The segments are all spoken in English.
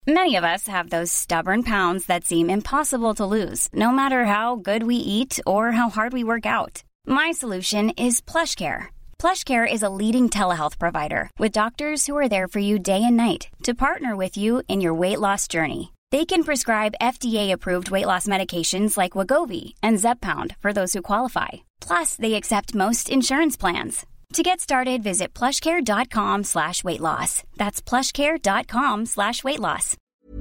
Many of us have those stubborn pounds that seem impossible to lose, no matter how good we eat or how hard we work out. My solution is PlushCare. PlushCare is a leading telehealth provider with doctors who are there for you day and night to partner with you in your weight loss journey. They can prescribe FDA-approved weight loss medications like Wegovy and Zepbound for those who qualify. Plus, they accept most insurance plans. To get started, visit plushcare.com/weightloss. That's plushcare.com/weightloss.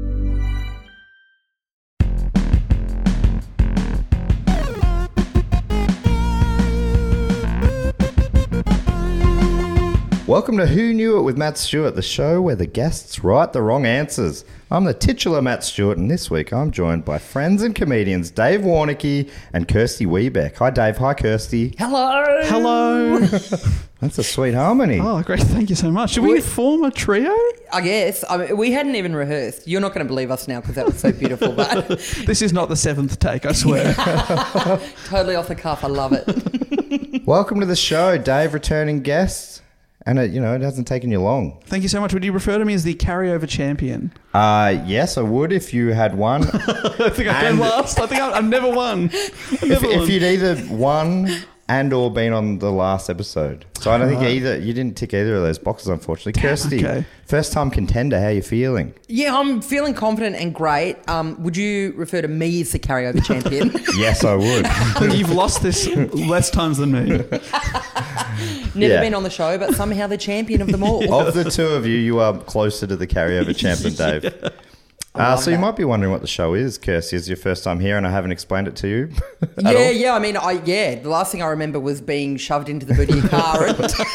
Welcome to Who Knew It with Matt Stewart, the show where the guests write the wrong answers. I'm the titular Matt Stewart, and this week I'm joined by friends and comedians Dave Warneke and Kirsty Wiebeck. Hi Dave, hi Kirsty. Hello. Hello. That's a sweet harmony. Oh, great. Thank you so much. Should we form a trio? I guess. I mean, we hadn't even rehearsed. You're not going to believe us now because that was so beautiful. But This is not the seventh take, I swear. totally off the cuff. I love it. Welcome to the show, Dave, returning guest. And it hasn't taken you long. Thank you so much. Would you refer to me as the carryover champion? Yes, I would if you had won. I think I came last. I think I've never won. If you'd either won and or been on the last episode. So I don't think you didn't tick either of those boxes, unfortunately. Kirsty, okay. First time contender, how are you feeling? Yeah, I'm feeling confident and great. Would you refer to me as the carryover champion? Yes, I would. You've lost this less times than me. Never been on the show, but somehow the champion of them all. Of the two of you, you are closer to the carryover champion, Dave. So you might be wondering what the show is, Kirsty. It's your first time here and I haven't explained it to you at all. Yeah. I mean, the last thing I remember was being shoved into the boot of your car.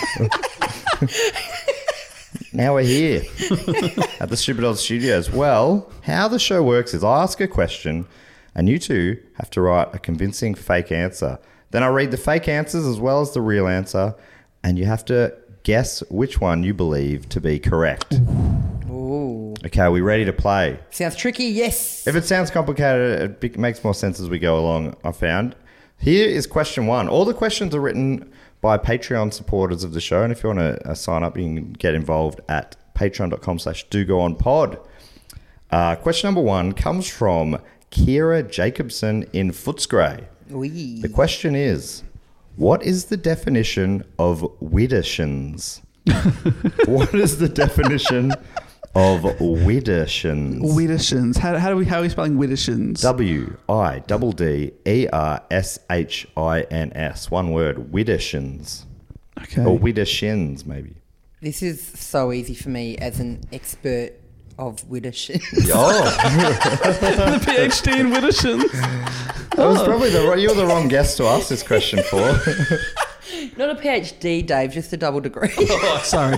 Now we're here at the Stupid Old Studios. Well, how the show works is I ask a question and you two have to write a convincing fake answer. Then I read the fake answers as well as the real answer and you have to guess which one you believe to be correct. Ooh. Okay, are we ready to play? Sounds tricky, yes. If it sounds complicated, it makes more sense as we go along, I found. Here is question one. All the questions are written by Patreon supporters of the show. And if you want to sign up, you can get involved at patreon.com/dogoonpod. Question number one comes from Kira Jacobson in Footscray. Wee. The question is, what is the definition of widdershins? What is the definition of widdershins? Widdershins. How are we spelling widdershins? Widdershins. One word, widdershins. Okay. Or widdershins, maybe. This is so easy for me as an expert of widdershins. Oh, The PhD in widdershins. that was probably you're the wrong guest to ask this question for. Not a PhD, Dave, just a double degree. Oh, sorry.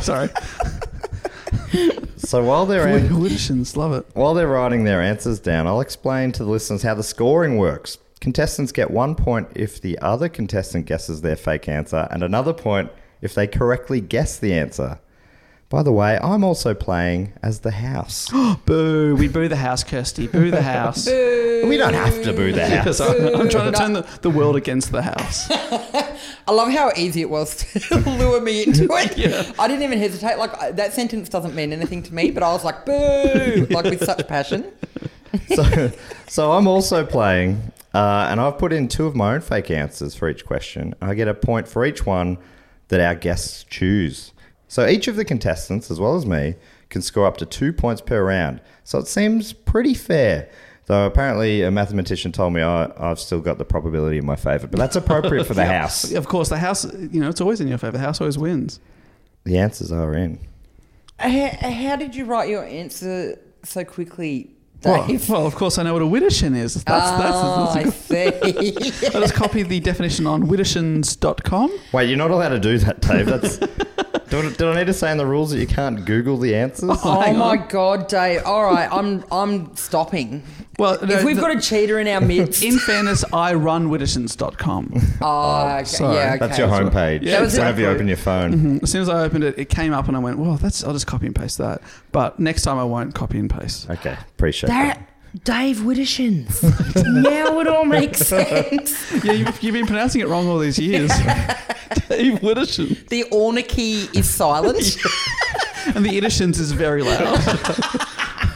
So while they're Widdershins, love it. While they're writing their answers down, I'll explain to the listeners how the scoring works. Contestants get 1 point if the other contestant guesses their fake answer and another point if they correctly guess the answer. By the way, I'm also playing as the house. Boo. We boo the house, Kirsty. Boo the house. We don't have to boo the house. I'm trying to turn the world against the house. I love how easy it was to lure me into it. Yeah. I didn't even hesitate. Like, that sentence doesn't mean anything to me, but I was like, boo, like with such passion. So I'm also playing, and I've put in two of my own fake answers for each question. I get a point for each one that our guests choose. So each of the contestants, as well as me, can score up to 2 points per round. So it seems pretty fair. Though apparently a mathematician told me I've still got the probability in my favour. But that's appropriate for the house. Of course, the house, it's always in your favour. The house always wins. The answers are in. How did you write your answer so quickly, Dave? Well, of course, I know what a widdershin is. I see. I just copied the definition on widdershins.com. Wait, you're not allowed to do that, Dave. That's... Did I need to say in the rules that you can't Google the answers? Oh my God, Dave. All right, I'm stopping. Well, if we've got a cheater in our midst. In fairness, I run widdershins.com. Oh, okay. sorry. Yeah, okay. That's your homepage. Yeah, Whenever you open your phone. Mm-hmm. As soon as I opened it, it came up and I went, well, I'll just copy and paste that. But next time I won't copy and paste. Okay, appreciate that. Dave Widdershins. Now it all makes sense. Yeah, you've been pronouncing it wrong all these years. Dave Widdershins. The Ornicky is silent. And the Iddershins is very loud.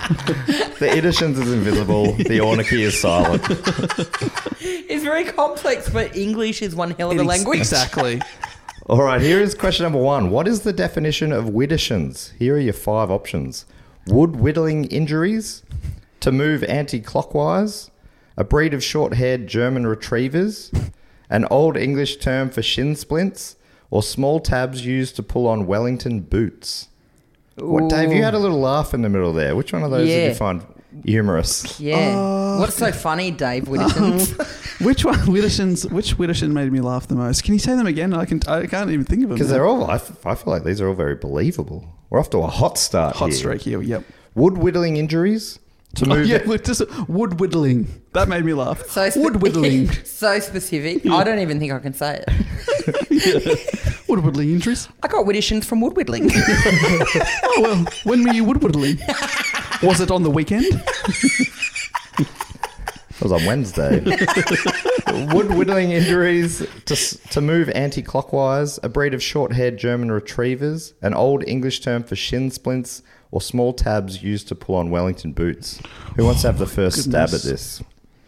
The Idishans is invisible. The Orniki is silent. It's very complex, but English is one hell of a language. Exactly. All right, here is question number 1. What is the definition of Widdershins? Here are your 5 options. Wood whittling injuries, to move anti-clockwise, a breed of short-haired German retrievers, an old English term for shin splints, or small tabs used to pull on Wellington boots. What, Dave, you had a little laugh in the middle there. Which one of those did you find humorous? Yeah. What's so funny, Dave Widdershins? Which Widdershins made me laugh the most? Can you say them again? I can't even think of them. Because they're all, I feel like these are all very believable. We're off to a hot start hot here. streak here. Yep. Wood whittling injuries, to move... just wood whittling. That made me laugh. Wood whittling. So specific. I don't even think I can say it. Wood whittling injuries. I got Widdershins from wood whittling. Oh, well, when were you wood whittling? Was it on the weekend? It was on Wednesday. Wood whittling injuries, to move anti-clockwise, a breed of short-haired German retrievers, an old English term for shin splints, or small tabs used to pull on Wellington boots. Who wants to have the first stab at this?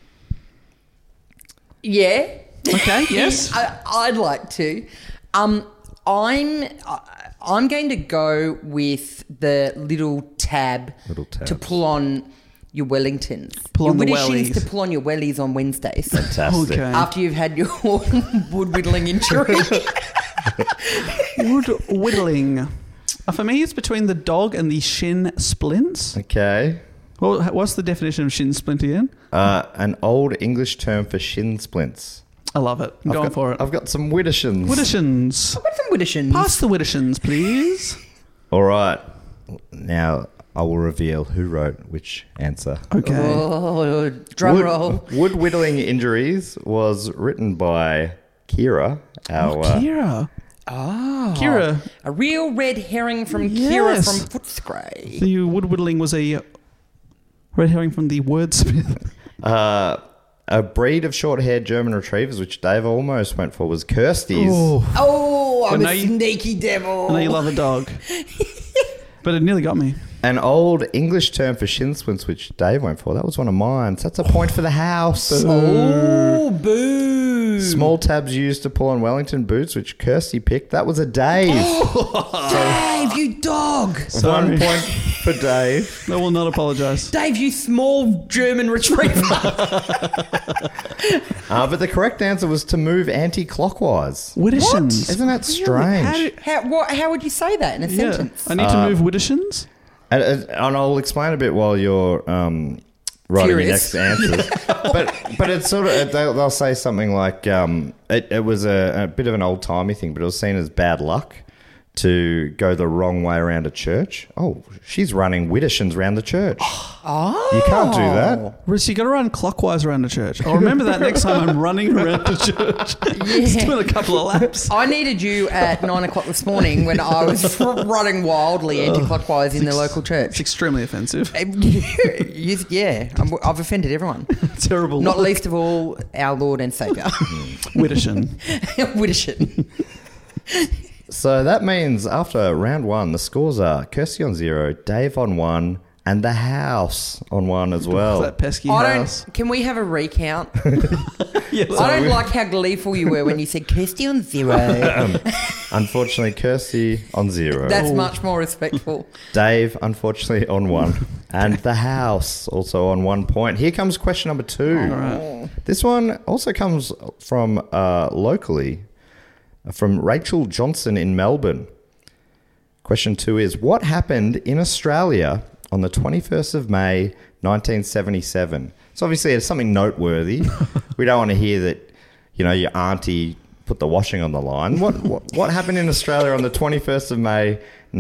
Yeah. Okay, yes. I'd like to. I'm going to go with the little tab to pull on your Wellingtons. Pull on the your wellies. To pull on your wellies on Wednesdays. Fantastic. Okay. After you've had your wood whittling injury. Wood whittling. For me, it's between the dog and the shin splints. Okay. Well, what's the definition of shin splint again? An old English term for shin splints. I love it. I'm going for it. I've got some Widdershins. Widdershins. I've got some Widdershins. Pass the Widdershins, please. All right. Now I will reveal who wrote which answer. Okay. Oh, drum roll. Wood whittling injuries was written by Kira. Kira. Kira. A real red herring from Yes. Kira from Footscray. The wood whittling was a red herring from the wordsmith. A breed of short-haired German retrievers, which Dave almost went for, was Kirsty's. Oh, I'm I know a sneaky devil. I know you love a dog. But it nearly got me. An old English term for shin splints, which Dave went for. That was one of mine. So that's a point for the house. Oh, boo. Small tabs used to pull on Wellington boots, which Kirsty picked. That was a Dave. Dave, you dog. 1 point for Dave. I will not apologise. Dave, you small German retriever. But the correct answer was to move anti-clockwise. Widdershins. Isn't that strange? How would you say that in a sentence? I need to move Widdershins. And I'll explain a bit while you're writing your Furious. next answers. but it's sort of, they'll say something like, it was a bit of an old-timey thing, but it was seen as bad luck to go the wrong way around a church. Oh, she's running Widdershins around the church. Oh. You can't do that. So you got to run clockwise around the church. I'll remember that next time I'm running around the church. Just doing a couple of laps. I needed you at 9 o'clock this morning when I was running wildly anti-clockwise in the local It's church. extremely offensive. Yeah, I've offended everyone. Terrible. Not least of all our Lord and Saviour. Widdershin. Widdershins. So that means after round 1, the scores are Kirsty on 0, Dave on 1, and the house on 1 as well. That pesky house. Can we have a recount? Yes. I don't like how gleeful you were when you said Kirsty on 0. Unfortunately, Kirsty on 0. That's much more respectful. Dave, unfortunately, on 1. And the house also on 1 point. Here comes question number 2. Right. This one also comes from locally, from Rachel Johnson in Melbourne. Question 2 is, what happened in Australia on the 21st of May, 1977? So obviously it's something noteworthy. We don't want to hear that, your auntie put the washing on the line. What happened in Australia on the 21st of May,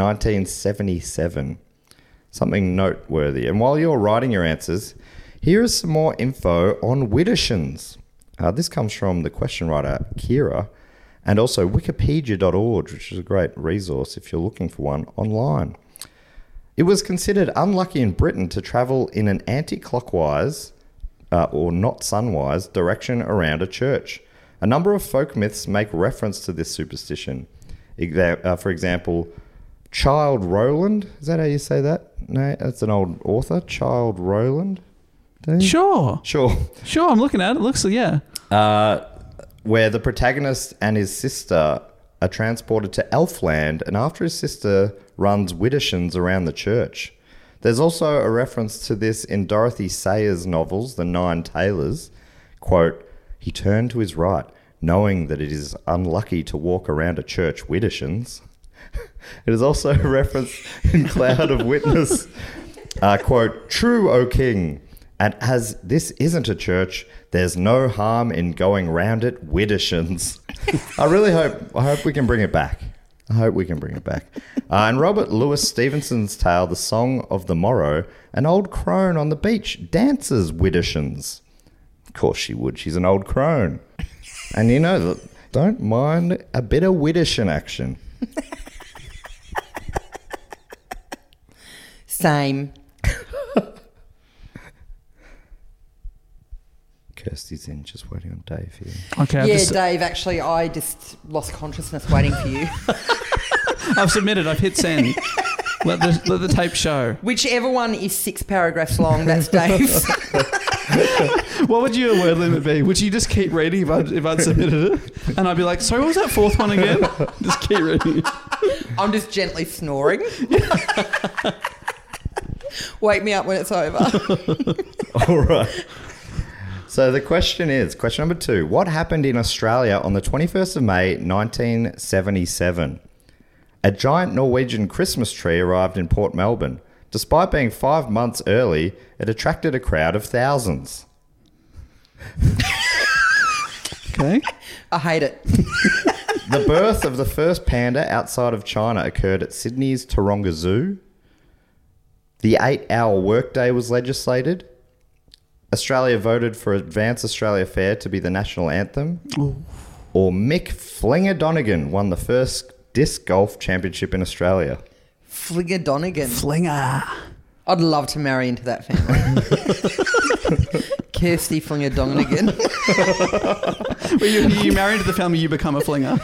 1977? Something noteworthy. And while you're writing your answers, here is some more info on Widdershins. This comes from the question writer, Kira, and also wikipedia.org, which is a great resource if you're looking for one online. It was considered unlucky in Britain to travel in an anti-clockwise or not sunwise direction around a church. A number of folk myths make reference to this superstition. For example, Child Rowland. Is that how you say that? No, that's an old author. Child Rowland. Sure. Sure. I'm looking at it. Looks, yeah. Where the protagonist and his sister are transported to Elfland, and after his sister runs widdershins around the church. There's also a reference to this in Dorothy Sayers' novels, The Nine Tailors. Quote, he turned to his right, knowing that it is unlucky to walk around a church widdershins. It is also referenced in Cloud of Witness. Quote, true, O king, and as this isn't a church, there's no harm in going round it widdershins. I hope we can bring it back. And Robert Louis Stevenson's tale, The Song of the Morrow, an old crone on the beach dances widdershins. Of course she would. She's an old crone. And you know, don't mind a bit of widdershin action. Same. Kirsty's in, just waiting on Dave here. Okay. Dave, actually, I just lost consciousness waiting for you. I've submitted. I've hit send. Let the tape show. Whichever one is 6 paragraphs long, that's Dave's. What would your word limit be? Would you just keep reading if I'd submitted it? And I'd be like, sorry, what was that fourth one again? Just keep reading. I'm just gently snoring. Wake me up when it's over. All right. So the question is, question number 2. What happened in Australia on the 21st of May, 1977? A giant Norwegian Christmas tree arrived in Port Melbourne. Despite being 5 months early, it attracted a crowd of thousands. Okay. I hate it. The birth of the first panda outside of China occurred at Sydney's Taronga Zoo. The 8-hour workday was legislated. Australia voted for Advance Australia Fair to be the national anthem. Ooh. Or Mick Flinger Donegan won the first disc golf championship in Australia. Flinger Donegan. Flinger. I'd love to marry into that family. Kirsty Flinger Donegan. Well, you marry into the family, you become a flinger.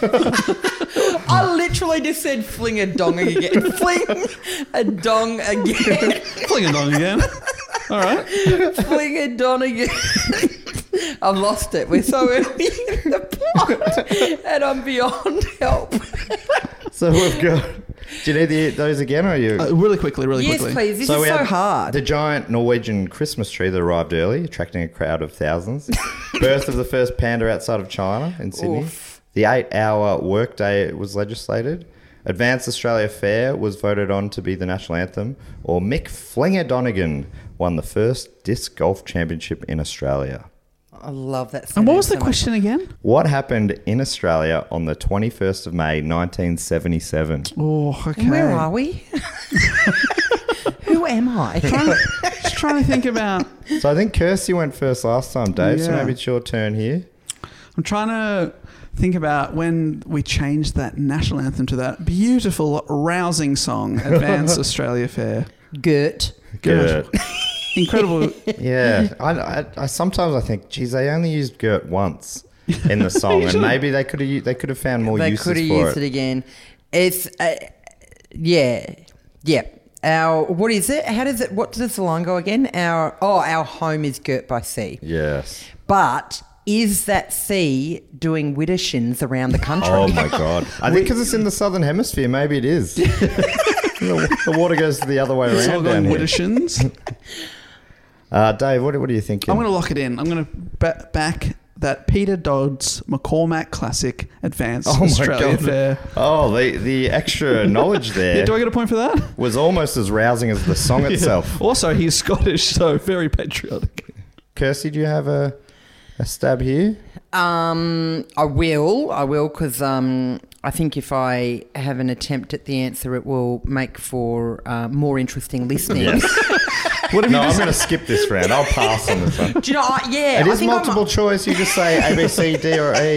I literally just said fling a dong again. Fling a dong again. Fling a dong again. All right. Fling a dong again. I've lost it. We're so early in the pot and I'm beyond help. So we've got... Do you need those again, or are you... Really quickly. Yes, please. This is we so had hard. The giant Norwegian Christmas tree that arrived early, attracting a crowd of thousands. Birth of the first panda outside of China in Sydney. Oof. The 8-hour workday was legislated. Advance Australia Fair was voted on to be the national anthem. Or Mick Flinger Donegan won the first disc golf championship in Australia. I love that. And what was the question again? What happened in Australia on the 21st of May, 1977? Oh, okay. And where are we? Who am I? Just trying to think about... So I think Kirsty went first last time, Dave, so Yeah. maybe it's your turn here. I'm trying to think about when we changed that national anthem to that beautiful, rousing song, Advance Australia Fair. Gert. Gert. Incredible. Yeah. I sometimes I think, geez, they only used Gert once in the song, and maybe they could have found more They uses could have for used it again. It's yeah. Our what is it? How does it? What does the line go again? Our home is girt by sea. Yes. But is that sea doing widdershins around the country? Oh my God. I think because it's in the southern hemisphere, maybe it is. The water goes the other way It's all around going down here. widdershins. Dave, what are you thinking? I'm going to lock it in. I'm going to back that Peter Dodd's McCormack Classic Advance Australia Fair. Oh, the extra knowledge there Yeah, do I get a point for that? was almost as rousing as the song itself. Also, he's Scottish, so very patriotic. Kirsty, do you have a stab here? I will, because I think if I have an attempt at the answer, it will make for more interesting listening. What no, I'm going to skip this round. I'll pass on this one. Do you know? It is multiple choice. You just say A, B, C, D, or E.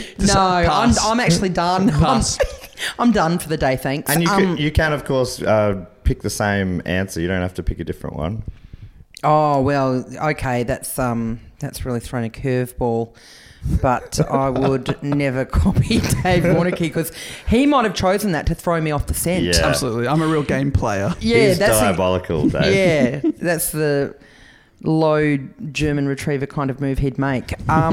I'm actually done. Pass. I'm done for the day. Thanks. And you can of course pick the same answer. You don't have to pick a different one. Oh well, okay. That's really thrown a curveball. But I would never copy Dave Warnocky because he might have chosen that to throw me off the scent. Yeah. Absolutely. I'm a real game player. Yeah, He's diabolical, Dave. Yeah, that's the low German retriever kind of move he'd make.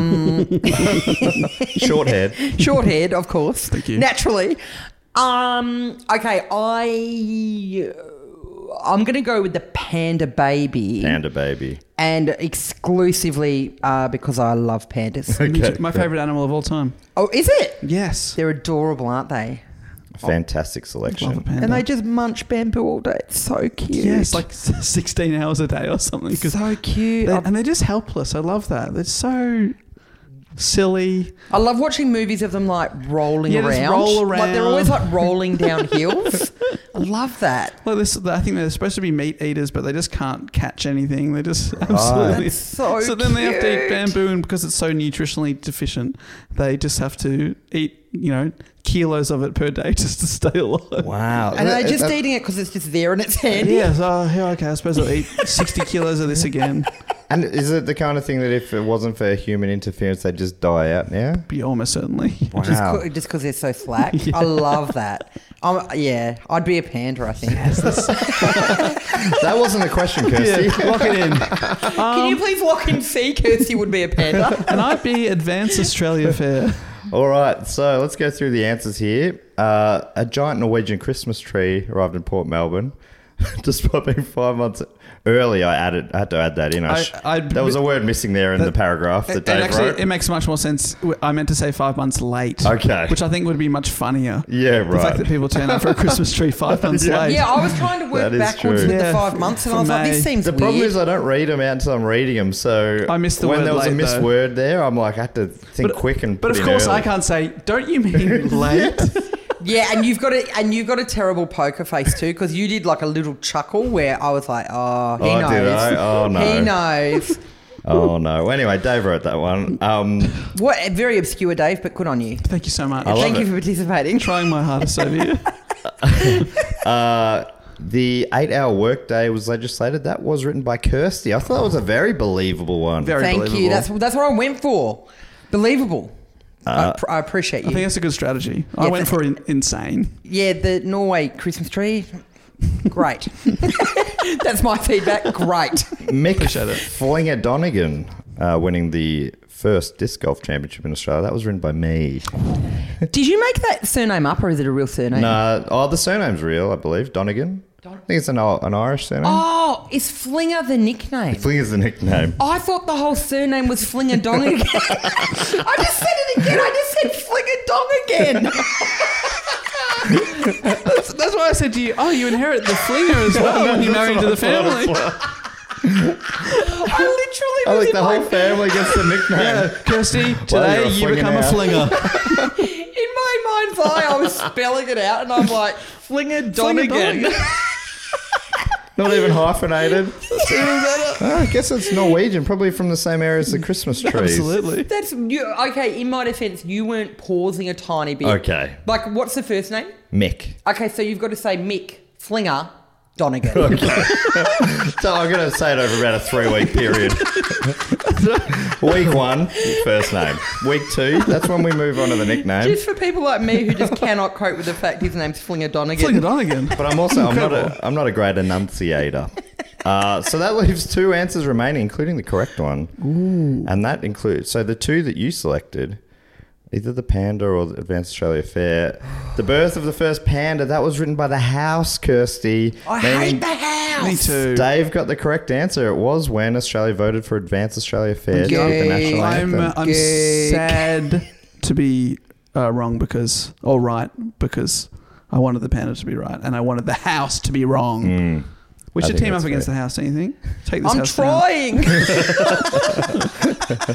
Short head. Short head, of course. Thank you. Naturally. Okay, I'm going to go with the Panda Baby. Panda baby. And exclusively because I love pandas. Okay. My favourite animal of all time. Oh, is it? Yes. They're adorable, aren't they? Fantastic Love a selection. panda. And they just munch bamboo all day. It's so cute. Yes, like 16 hours a day or something. 'cause so cute. and they're just helpless. I love that. They're so silly. I love watching movies of them like rolling Yeah, around. just roll Like they're around. always like rolling down hills. I love that. Well, I think they're supposed to be meat eaters, but they just can't catch anything. They just absolutely. That's so then they have to eat cute. bamboo, and because it's so nutritionally deficient, they just have to eat, kilos of it per day just to stay alive. Wow. And they're just That- eating it because it's just there in its handy. Yeah, so okay, I suppose I'll eat 60 kilos of this again. And is it the kind of thing that if it wasn't for human interference, they'd just die out now? Be almost certainly. Wow. Just because they're so slack. I love that. I'd be a panda, I think. That wasn't a question, Kirsty. Yeah, lock it in. Can you please lock in C? Kirsty would be a panda. And I'd be Advance Australia Fair. All right, so let's go through the answers here. A giant Norwegian Christmas tree arrived in Port Melbourne. Despite being 5 months early, I had to add that in. There was a word missing there in the paragraph that Dave wrote. It makes much more sense. I meant to say 5 months late. Okay. Which I think would be much funnier. Yeah, The fact right. that people turn up for a Christmas tree 5 months late. Yeah, I was trying to work That is backwards true. with Yeah, the 5 months, and I was from like, this May. seems The weird. problem is I don't read them out until I'm reading them. So I missed the when word there was a late, missed though. word there, I'm like, I had to think quick and But put of in course, early. I can't say, don't you mean late? Yeah, and you've got a terrible poker face too, because you did like a little chuckle where I was like, oh, he knows. Did I? Oh, no. He knows. Oh, no. Well, anyway, Dave wrote that one. What? Very obscure, Dave, but good on you. Thank you so much. love Thank it. you for participating. Trying my hardest over here. The 8-hour workday was legislated. That was written by Kirsty. I thought that was a very believable one. Very Thank believable. you. That's what I went for. Believable. I appreciate you. I think that's a good strategy. I went for insane. Yeah, the Norway Christmas tree, great. That's my feedback. Great. Mick Appreciate it. Flinger Donegan winning the first disc golf championship in Australia. That was written by me. Did you make that surname up, or is it a real surname? No, the surname's real, I believe. Donegan. I think it's an Irish surname. Oh, is Flinger the nickname? Flinger's the nickname. I thought the whole surname was Flinger Dong again. I just said it again. I just said Flinger Dong again. That's why I said to you, you inherit the flinger as well when you marry into the family. I literally I was think in the my, whole family gets the nickname. Yeah, Kirsty, Well, today you're a you flinger become now. a flinger. in my mind's eye, I was spelling it out, and I'm like, Flinger Donegan. Not even hyphenated. I guess it's Norwegian, probably from the same area as the Christmas trees. Absolutely. That's you. Okay, in my defense, you weren't pausing a tiny bit. Okay. Like, what's the first name? Mick. Okay, so you've got to say Mick Flinger Donegan. So I'm going to say it over about a 3-week period. Week 1, first name. Week 2, that's when we move on to the nickname. Just for people like me who just cannot cope with the fact his name's Flinger Donegan. Flinger Donegan. But I'm not a great enunciator. So that leaves 2 answers remaining, including the correct one. Ooh. And that includes, so the 2 that you selected, either the Panda or the Advanced Australia Fair. The birth of the first panda, that was written by The House, Kirsty. I hate the house. Me too. Dave got the correct answer. It was when Australia voted for Advanced Australia Fair to be the national anthem. I'm sad to be wrong because I wanted the panda to be right and I wanted the house to be wrong. We I should think team up that's against fair. the house, don't you think? Take this I'm house down. trying.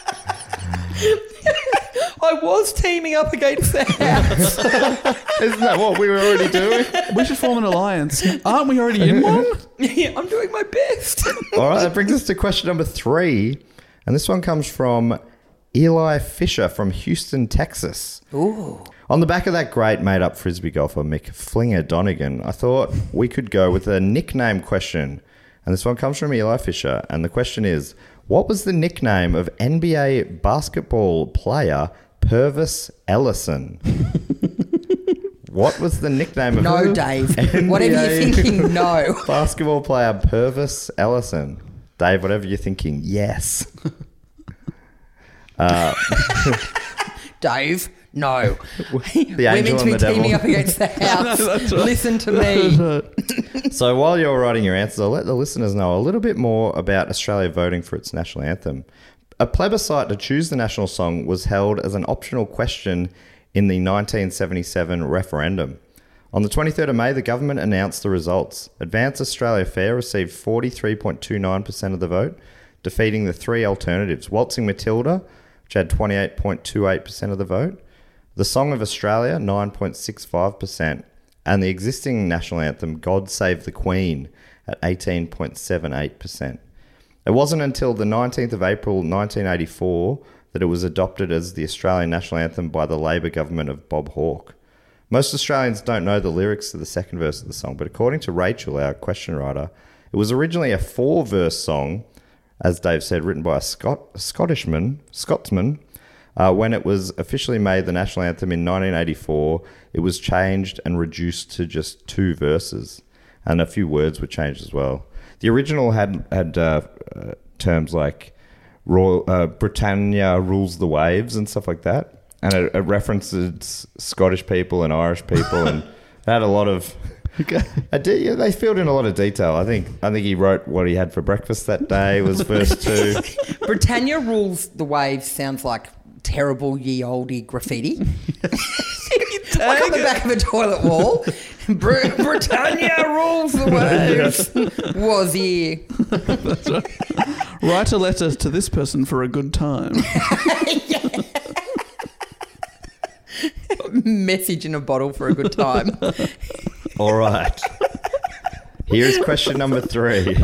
I was teaming up against the house. Isn't that what we were already doing? We should form an alliance. Aren't we already in one? Yeah, I'm doing my best. All right, that brings us to question number 3. And this one comes from Eli Fisher from Houston, Texas. Ooh. On the back of that great made-up Frisbee golfer, Mick Flinger Donegan, I thought we could go with a nickname question. And this one comes from Eli Fisher. And the question is, what was the nickname of NBA basketball player Purvis Ellison? What was the nickname of No, Dave. NBA Whatever you're thinking, no. basketball player Purvis Ellison? Dave, whatever you're thinking, yes. Dave, no. The We're angel meant to and be the devil. teaming up against the house. Listen to me. So while you're writing your answers, I'll let the listeners know a little bit more about Australia voting for its national anthem. A plebiscite to choose the national song was held as an optional question in the 1977 referendum. On the 23rd of May, the government announced the results. Advance Australia Fair received 43.29% of the vote, defeating the three alternatives. Waltzing Matilda, which had 28.28% of the vote, The Song of Australia, 9.65%, and the existing national anthem, God Save the Queen, at 18.78%. It wasn't until the 19th of April 1984 that it was adopted as the Australian national anthem by the Labor government of Bob Hawke. Most Australians don't know the lyrics to the second verse of the song, but according to Rachel, our question writer, it was originally a 4-verse song, as Dave said, written by a Scotsman. When it was officially made the national anthem in 1984, it was changed and reduced to just 2 verses, and a few words were changed as well. The original had terms like Britannia rules the waves and stuff like that, and it references Scottish people and Irish people, and it had a lot of. They filled in a lot of detail. I think he wrote what he had for breakfast that day was verse 2. Britannia rules the waves sounds like terrible ye olde graffiti. Like on the back of a toilet wall. Britannia rules the waves. Was here. That's right. Write a letter to this person for a good time. Message in a bottle for a good time. All right. Here's question number 3.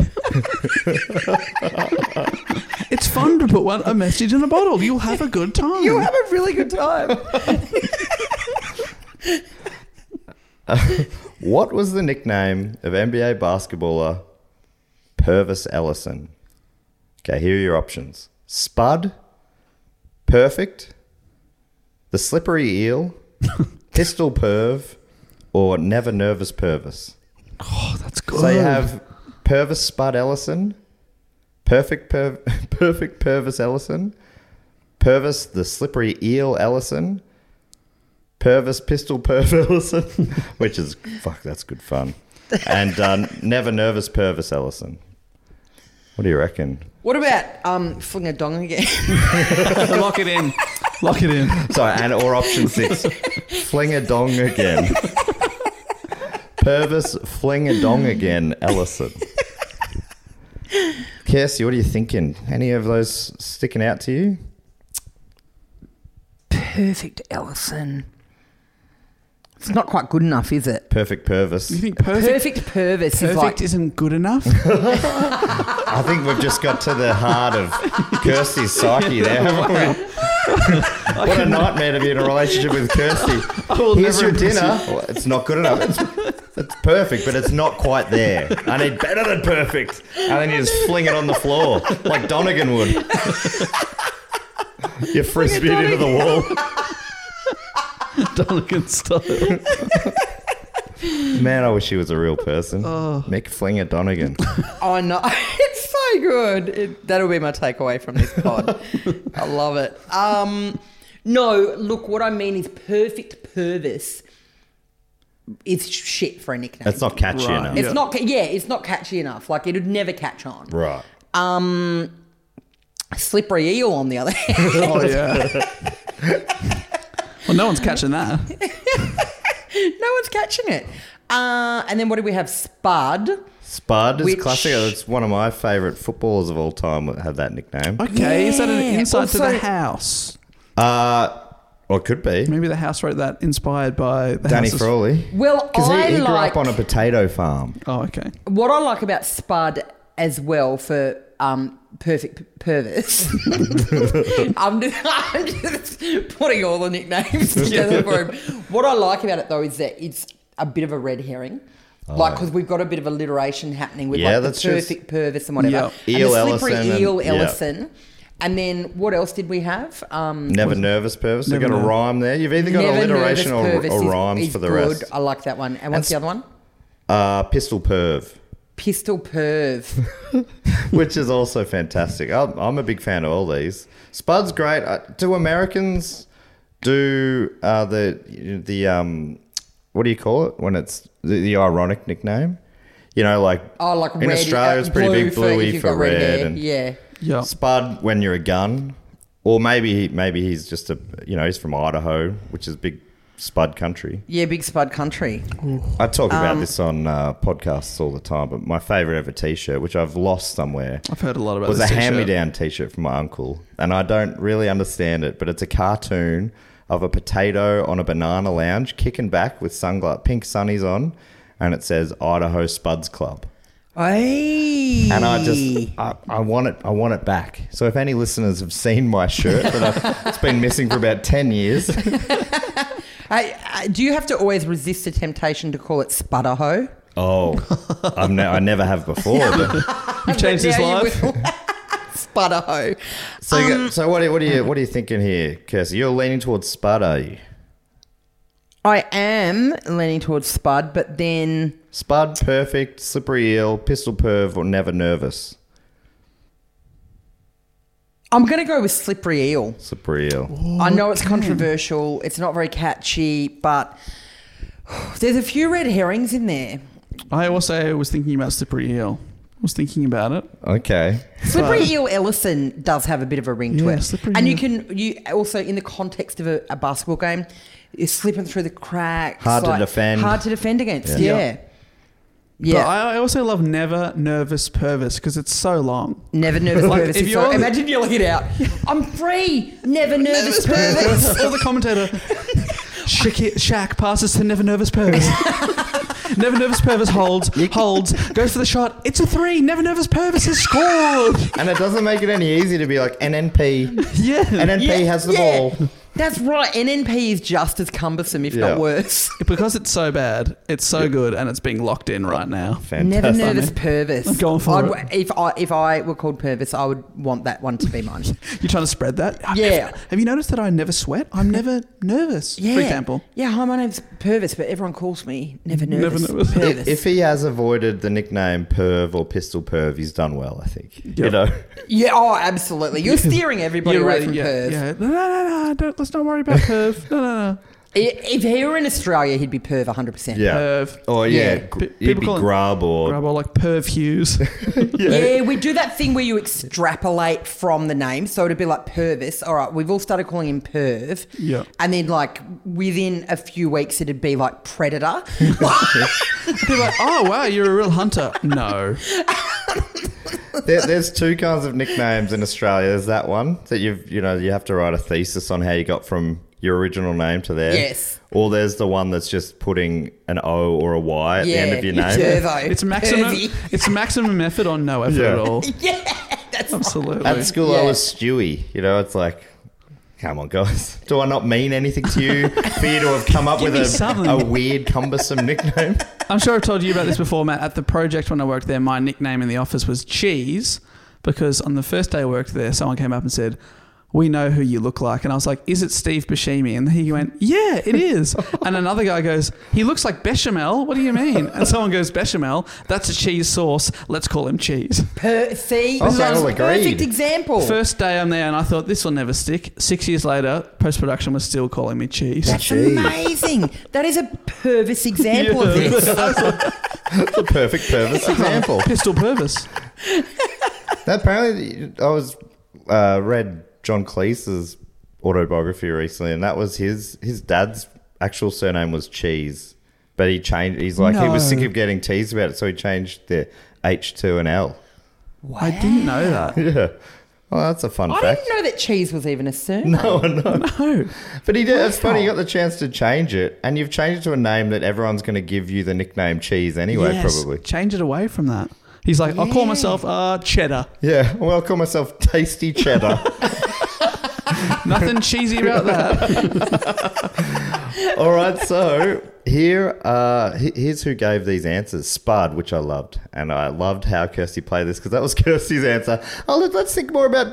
It's fun to put a message in a bottle. You'll have a good time. You'll have a really good time. What was the nickname of NBA basketballer Purvis Ellison? Okay, here are your options. Spud, Perfect, The Slippery Eel, Pistol Perv, or Never Nervous Purvis. Oh, that's good. So you have Purvis Spud Ellison, Perfect Purvis Ellison, Purvis the Slippery Eel Ellison, Purvis Pistol Perv Ellison, which is, that's good fun, and Never Nervous Purvis Ellison. What do you reckon? What about fling a dong again? Lock it in. Lock it in. Sorry, or option 6, fling a dong again. Purvis fling a dong again Ellison. Kirsty, what are you thinking? Any of those sticking out to you? Perfect Ellison. It's not quite good enough, is it? Perfect Purvis. You think perfect Purvis is like... isn't good enough? I think we've just got to the heart of Kirsty's psyche there, haven't we? What a nightmare to be in a relationship with Kirsty. Here's your dinner. Well, it's not good enough. It's perfect, but it's not quite there. I need better than perfect. And then you just fling it on the floor like Donegan would. You frisbee it into the wall. Donegan style. Man, I wish he was a real person. Mick Flinger Donegan. I know. It's so good. That'll be my takeaway from this pod. I love it. No, look, what I mean is Perfect Purvis is shit for a nickname. That's not catchy enough. It's not. It's not catchy enough. Like, it would never catch on. Right. Slippery Eel, on the other hand. Oh, yeah. Well, no one's catching that. No one's catching it. And then what do we have? Spud. Spud is classic. It's one of my favourite footballers of all time that have that nickname. Okay, is that an insight to Also- the house? Or it could be. Maybe the house wrote that inspired by the Danny houses. Frawley. Well, Because he grew like up on a potato farm. Oh, okay. what I like about Spud as well for Perfect Purvis. I'm just putting all the nicknames together for him. What I like about it though is that it's a bit of a red herring. Like, because we've got a bit of alliteration happening with Yeah, like the that's just- perfect Purvis and whatever. Yep. And Eel the slippery Ellison and- eel yeah. Ellison. And then what else did we have? Never nervous Purvis. You've Never got a Nervous. rhyme there. You've either got Never alliteration Nervous Purvis or is- rhymes is for the good. rest. I like that one. And what's the other one? Pistol Perv, Pistol Perv. which is also fantastic. I'm a big fan of all these. Spud's great. Do Americans do the what do you call it when it's the ironic nickname? You know, like Like in red, Australia, it's pretty blue big, for bluey if you've for got red red, hair. and Yeah. Yeah. Spud when you're a gun, or maybe he's just he's from Idaho, which is big Spud country. Yeah, big Spud country. I talk about this on podcasts all the time, but my favourite ever T-shirt, which I've lost somewhere, I've heard a lot about was this a t-shirt. hand-me-down T-shirt from my uncle, and I don't really understand it, but it's a cartoon of a potato on a banana lounge, kicking back with pink sunnies on, and it says Idaho Spuds Club. Hey. And I want it back. So if any listeners have seen my shirt it's been missing for about 10 years. Do you have to always resist the temptation to call it Spudderho? Oh, I never have before. But. You've changed his Now you life. will. Spudderho. So what are you thinking here, Kirsty? You're leaning towards Spud, are you? I am leaning towards Spud, but then Spud, perfect, slippery eel, pistol perv, or never nervous? I'm going to go with slippery eel. Slippery eel. I know it's controversial. It's not very catchy, but there's a few red herrings in there. I also was thinking about slippery eel. I was thinking about it. Okay. Slippery eel Ellison does have a bit of a ring to Yeah, it. slippery And eel. you also, in the context of a basketball game, is slipping through the cracks. Hard to defend. Hard to defend against, Yeah. yeah. But Yeah. I also love Never Nervous Purvis because it's so long. Never nervous Like, Purvis. if is you're- so- imagine yelling it out. I'm free. Never nervous Purvis. Or the commentator, Shaq passes to Never Nervous Purvis. Never Nervous Purvis holds, goes for the shot. It's a 3. Never Nervous Purvis has scored. And it doesn't make it any easier to be like NNP. Yeah. NNP has the ball. That's right. NNP is just as cumbersome, if Yeah. not worse. Because it's so bad, it's so good, and it's being locked in right now. Fantastic. Never nervous Purvis. I'm going for it. If I were called Purvis, I would want that one to be mine. You're trying to spread that? Yeah. Have you noticed that I never sweat? I'm never nervous, Yeah. for example. Yeah, hi, my name's Purvis, but everyone calls me Never Nervous. Never Nervous. Purvis. If he has avoided the nickname Perv or Pistol Perv, he's done well, I think. You Yep. know? Yeah, oh, absolutely. You're steering everybody You're away right, from yeah, Perv. yeah. No, don't, let's not worry about Perv. No. If he were in Australia, he'd be Perv 100%. Yeah. Perv. Or Yeah. you'd People be call him Grub or... Grab all like Perv Hughes. Yeah, we do that thing where you extrapolate from the name. So it'd be like Purvis. All right, we've all started calling him Perv. Yeah. And then, like, within a few weeks, it'd be like Predator. People are like, oh, wow, you're a real hunter. No. There's two kinds of nicknames in Australia. There's that one that you have to write a thesis on how you got from your original name to there. Yes. Or there's the one that's just putting an O or a Y at the end of your name. Turvo. It's maximum. Pervy. It's maximum effort on no effort Yeah. at all. Yeah, that's Absolutely. At school, I Yeah. was Stewie. It's like, come on, guys. Do I not mean anything to you for you to have come up Give with me something. a weird, cumbersome nickname? I'm sure I've told you about this before, Matt. At the project when I worked there, my nickname in the office was Cheese because on the first day I worked there, someone came up and said, "We know who you look like." And I was like, "Is it Steve Buscemi?" And he went, "Yeah, it is." And another guy goes, "He looks like bechamel. What do you mean?" And someone goes, "Bechamel, that's a cheese sauce. Let's call him Cheese." See, Okay, that's all a agreed. perfect example. First day I'm there and I thought, this will never stick. 6 years later, post-production was still calling me Cheese. That's Jeez. amazing. That is a Purvis example of Yeah. this. That's a perfect Purvis example. Pistol Purvis. Apparently, I was read John Cleese's autobiography recently, and that was his dad's actual surname was Cheese, but he changed. He's like he was sick of getting teased about it, so he changed the H to an L. I didn't know that. Yeah, well, that's a fun I fact. didn't know that cheese was even a surname. No, No. but he did. It's funny. You got the chance to change it, and you've changed it to a name that everyone's going to give you the nickname Cheese anyway. Yes, Probably. change it away from that. He's like, I'll call myself Cheddar. Yeah. Well, I'll call myself Tasty Cheddar. Nothing cheesy about that. All right, so Here's who gave these answers. Spud, which I loved. And I loved how Kirsty played this because that was Kirsty's answer. Let's think more about...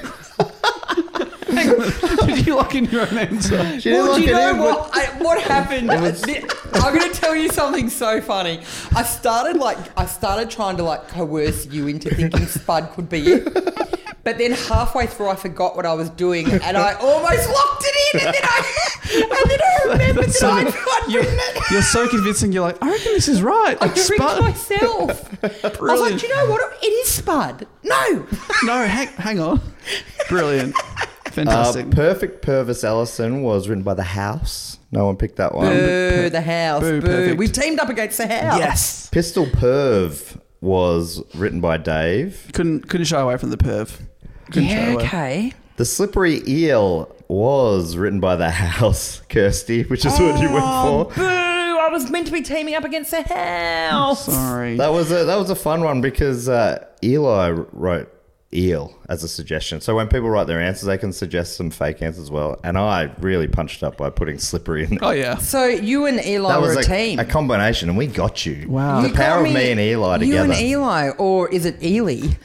Hang on. Did you lock in your own answer? She didn't lock do you it know in, what? but- What happened? I'm going to tell you something so funny. I started trying to coerce you into thinking Spud could be it. But then halfway through, I forgot what I was doing, and I almost locked it in. And then I remembered that I'd written it. You're so convincing. You're like, I reckon this is right. I Like, tricked Spud. myself. I was like, do you know what? It is Spud. No. No, hang on. Brilliant. Fantastic. Perfect Purvis Ellison was written by The House. No one picked that one. Boo, the house. Boo, Boo. perfect. We've teamed up against the house. Yes. Pistol Perv was written by Dave. Couldn't shy away from the perv. Couldn't shy Yeah, away. okay. The Slippery Eel was written by The House, Kirsty, which is what you went for. Boo! I was meant to be teaming up against the house. Sorry. That was a fun one because Eli wrote eel as a suggestion. So when people write their answers, they can suggest some fake answers as well. And I really punched up by putting Slippery in there. Oh, yeah. So you and Eli That were was a team. a combination, and we got you. Wow. The You power got of me and Eli together. You and Eli, or is it Ely?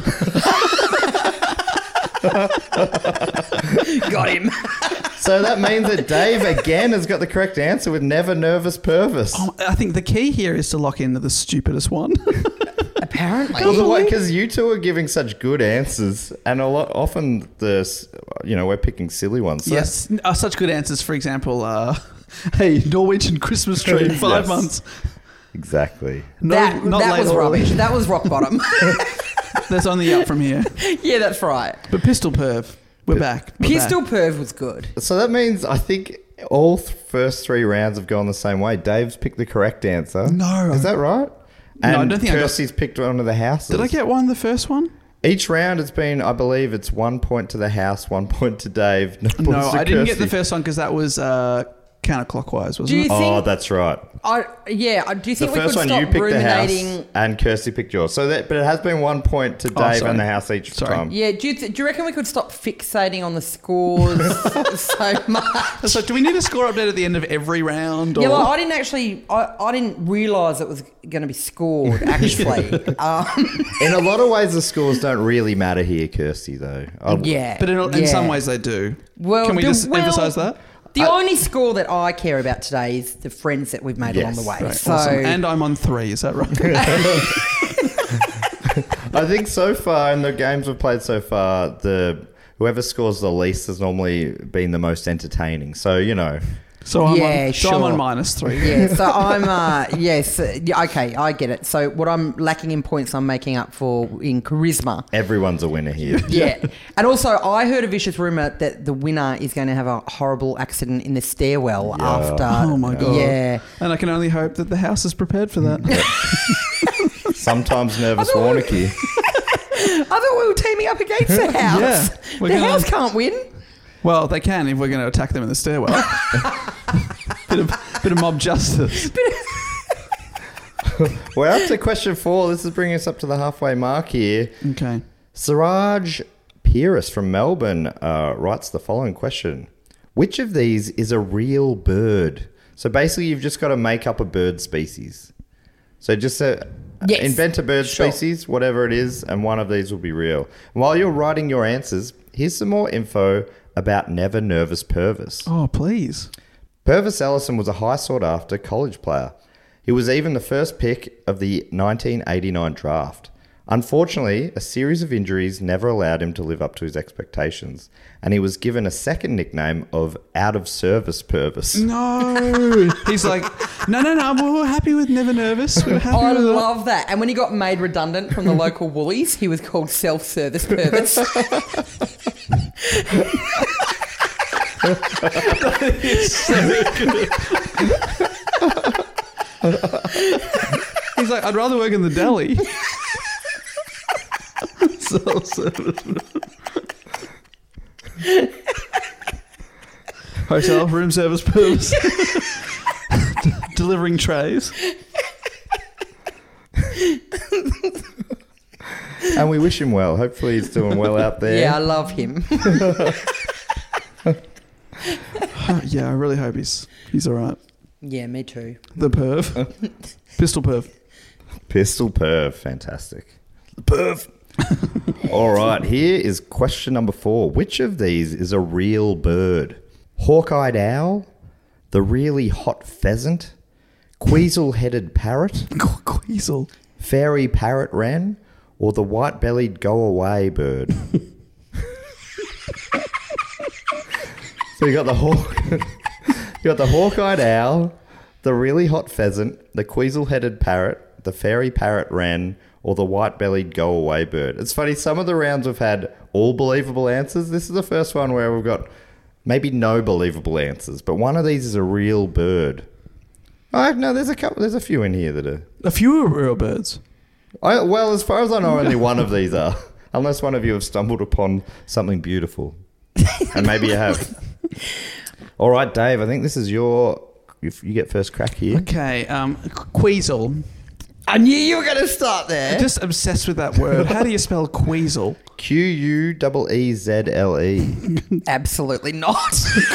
Got him. So that means that Dave again has got the correct answer with Never Nervous Purvis. I think the key here is to lock into the stupidest one. Apparently. Because you two are giving such good answers, and often we're picking silly ones. So Yes. Such good answers. For example, hey, Norwegian Christmas tree, 5 Yes. months. Exactly. No, that not was later. rubbish. That was rock bottom. There's only up from here. Yeah, that's right. But Pistol Perv, we're back. We're Pistol back. Perv was good. So that means I think all first 3 rounds have gone the same way. Dave's picked the correct answer. No. Is that right? No, And I don't think I got- Kirsty's picked one of the houses. Did I get one the first one? Each round it's been, I believe it's 1 point to the house, 1 point to Dave. No, No, points to I didn't get Kirsty. the first one because that was counterclockwise, wasn't Do you it? think? Oh, that's right. Do you The think we could first one stop you picked the house, ruminating? and Kirsty picked yours. So that, but it has been 1 point to Dave sorry. and the house each Sorry. time. Yeah, do you reckon we could stop fixating on the scores so much? So do we need a score update at the end of every round? Or? Yeah, I didn't realise it was going to be scored, actually. In a lot of ways, the scores don't really matter here, Kirsty, though. Yeah. But in yeah. some ways they do. Well, Can we just emphasise that? The only score that I care about today is the friends that we've made Yes. along the way. Right. So, Awesome. And I'm on 3, is that right? I think so far in the games we've played so far, whoever scores the least has normally been the most entertaining. So, So I'm Yeah, on sure. -3. yeah, so I'm, yes, yeah, okay, I get it. So what I'm lacking in points, I'm making up for in charisma. everyone's a winner here. Yeah. And also, I heard a vicious rumour that the winner is going to have a horrible accident in the stairwell after. Oh my God. Yeah. And I can only hope that the house is prepared for that. Sometimes nervous Warnicky. I thought we were teaming up against the house. Yeah, we're The gonna- house can't win. Well, they can if we're going to attack them in the stairwell. bit of mob justice. We're up to question 4. This is bringing us up to the halfway mark here. Okay. Siraj Pierce from Melbourne writes the following question. Which of these is a real bird? So basically, you've just got to make up a bird species. So just Yes. invent a bird Sure. species, whatever it is, and one of these will be real. While you're writing your answers, here's some more info about Never Nervous Purvis. Oh, please. Purvis Ellison was a high sought-after college player. He was even the first pick of the 1989 draft. Unfortunately, a series of injuries never allowed him to live up to his expectations, and he was given a second nickname of Out-of-Service Purvis. No. He's like, no, we're happy with Never Nervous. We're happy I with that. love that. And when he got made redundant from the local Woolies, he was called Self-Service Purvis. He's like, I'd rather work in the deli. Self-service. Hotel, room service purpose. Delivering trays. And we wish him well. Hopefully he's doing well out there. Yeah, I love him. Yeah, I really hope he's all right. Yeah, me too. The perv. Pistol perv. Pistol perv. Fantastic. The perv. All right, here is question number 4. Which of these is a real bird? Hawk-eyed owl, the really hot pheasant, queasel-headed parrot, Queasel. fairy parrot wren, or the white-bellied go-away bird? So you got the hawk-eyed owl, the really hot pheasant, the queasel-headed parrot, the fairy parrot wren, or the white-bellied go-away bird. It's funny, some of the rounds we've had all believable answers. This is the first one where we've got maybe no believable answers, but one of these is a real bird. Oh, no, there's a few in here that are... A few are real birds. Well, as far as I know, only one of these are. Unless one of you have stumbled upon something beautiful. And maybe you have. All right, Dave, I think this is you get first crack here. Okay, queasel. I knew you were going to start there. I'm just obsessed with that word. How do you spell queasel? Queezle. Absolutely not.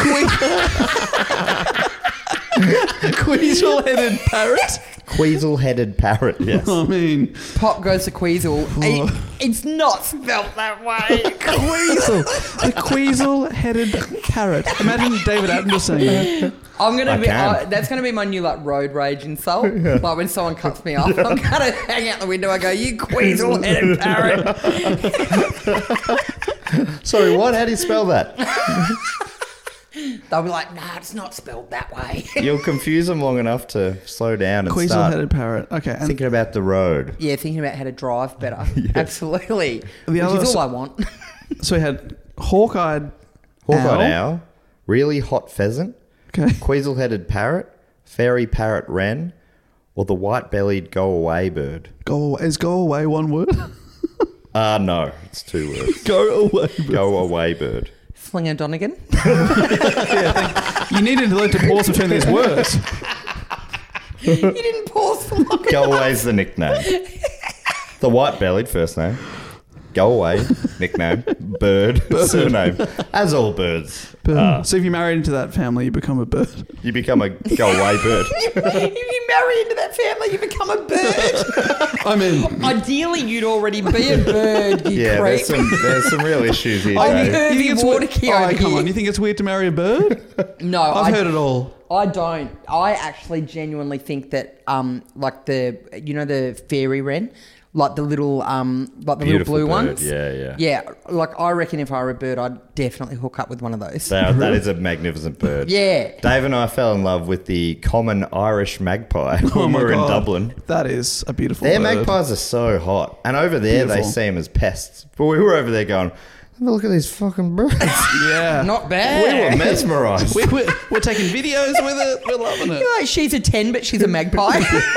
Queasel-headed parrot? Queasel-headed parrot, yes. I mean, Pop goes to Queasel. It's not spelt that way. queasel. A queasel-headed parrot. Imagine David Attenborough saying that. I'm gonna be. can. That's gonna be my new road rage insult. Like when someone cuts me off, I'm gonna hang out the window. I go, "You queasel-headed parrot." Sorry, what? How do you spell that? They'll be like, "Nah, it's not spelled that way." You'll confuse them long enough to slow down and start Queasel-headed parrot. Okay. And thinking about the road. Yeah, thinking about how to drive better. Absolutely, The which other- is all I want. so we had hawk-eyed Hawk-eyed owl, really hot pheasant, Okay. queasel-headed parrot, fairy parrot wren, or the white-bellied go-away bird. Is go away one word? No, it's 2 words. Go away. Go-away bird. Slinger Donegan. You needed to learn to pause between these words. You didn't pause for long. Go-away's the nickname. The white-bellied, first name. Go-away, nickname. Bird, surname. As all birds. So if you married into that family, you become a bird. You become a go-away bird. If you marry into that family, you become a bird. I mean, Ideally, you'd already be a bird, you Yeah, creep. there's some real issues here, I Dave. heard you think it's water weird? key Oh, over come here. on. You think it's weird to marry a bird? No, I've heard it all. I don't. I actually genuinely think that, like the fairy wren, like the little, little Beautiful blue bird. ones. Yeah. Yeah, like I reckon if I were a bird, I'd definitely hook up with one of those. That is a magnificent bird. Yeah. Dave and I fell in love with the common Irish magpie Oh when my we were in God. Dublin. That is a beautiful Their bird. magpies are so hot. And over there, they Beautiful. see them as pests. But we were over there going, have a look at these fucking birds. Yeah. Not We bad. were mesmerised. We're taking videos with it. We're loving it. You're like, she's a 10, but she's a magpie.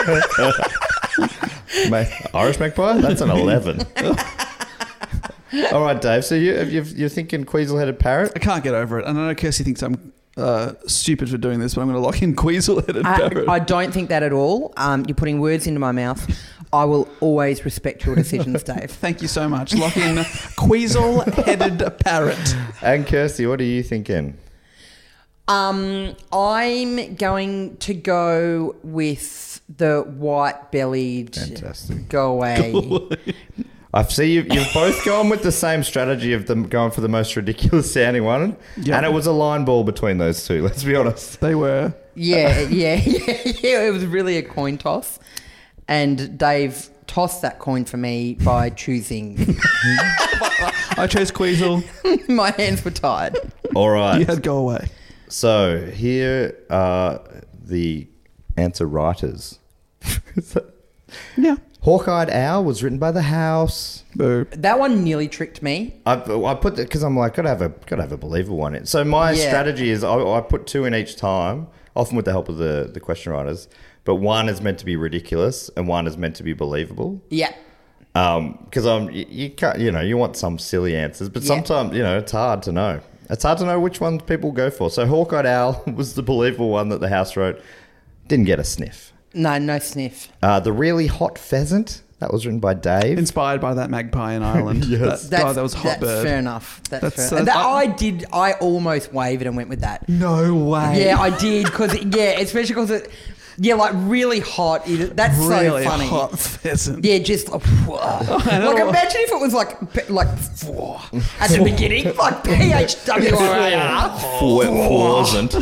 Irish magpie? That's an 11. All right, Dave. So you're thinking queasel-headed parrot? I can't get over it. And I know Kirsty thinks I'm stupid for doing this, but I'm going to lock in queasel-headed parrot. I don't think that at all. You're putting words into my mouth. I will always respect your decisions, Dave. Thank you so much. Lock in queasel-headed parrot. And Kirsty, what are you thinking? I'm going to go with the white-bellied. Fantastic. Go away. I see you've both gone with the same strategy of them going for the most ridiculous sounding one. Yep. And it was a line ball between those two, let's be honest. They were. Yeah. It was really a coin toss. And Dave tossed that coin for me by choosing. I chose queasel. My hands were tied. All right. You had go away. So here are the answer writers. Yeah. Hawk-eyed Owl was written by The House. Boo. That one nearly tricked me. I put it because I'm like, gotta have a believable one in. So my strategy is I put 2 in each time, often with the help of the question writers. But one is meant to be ridiculous and one is meant to be believable. Yeah. Because you can't, you want some silly answers, but sometimes it's hard to know. It's hard to know which ones people go for. So Hawk-eyed Owl was the believable one that The House wrote. Didn't get a sniff. No sniff. The really hot pheasant That was written by Dave. Inspired by that magpie in Ireland. Yes. that was Hot That's Bird. fair enough. That's- fair. I almost wavered and went with that. No way. Yeah, I did especially because it. Yeah, like really hot. That's Really so funny. hot pheasant. Yeah, just like imagine if it was like at the beginning, like PHWIR. Wasn't.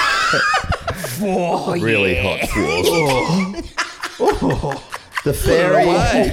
Really hot fours. The fairy,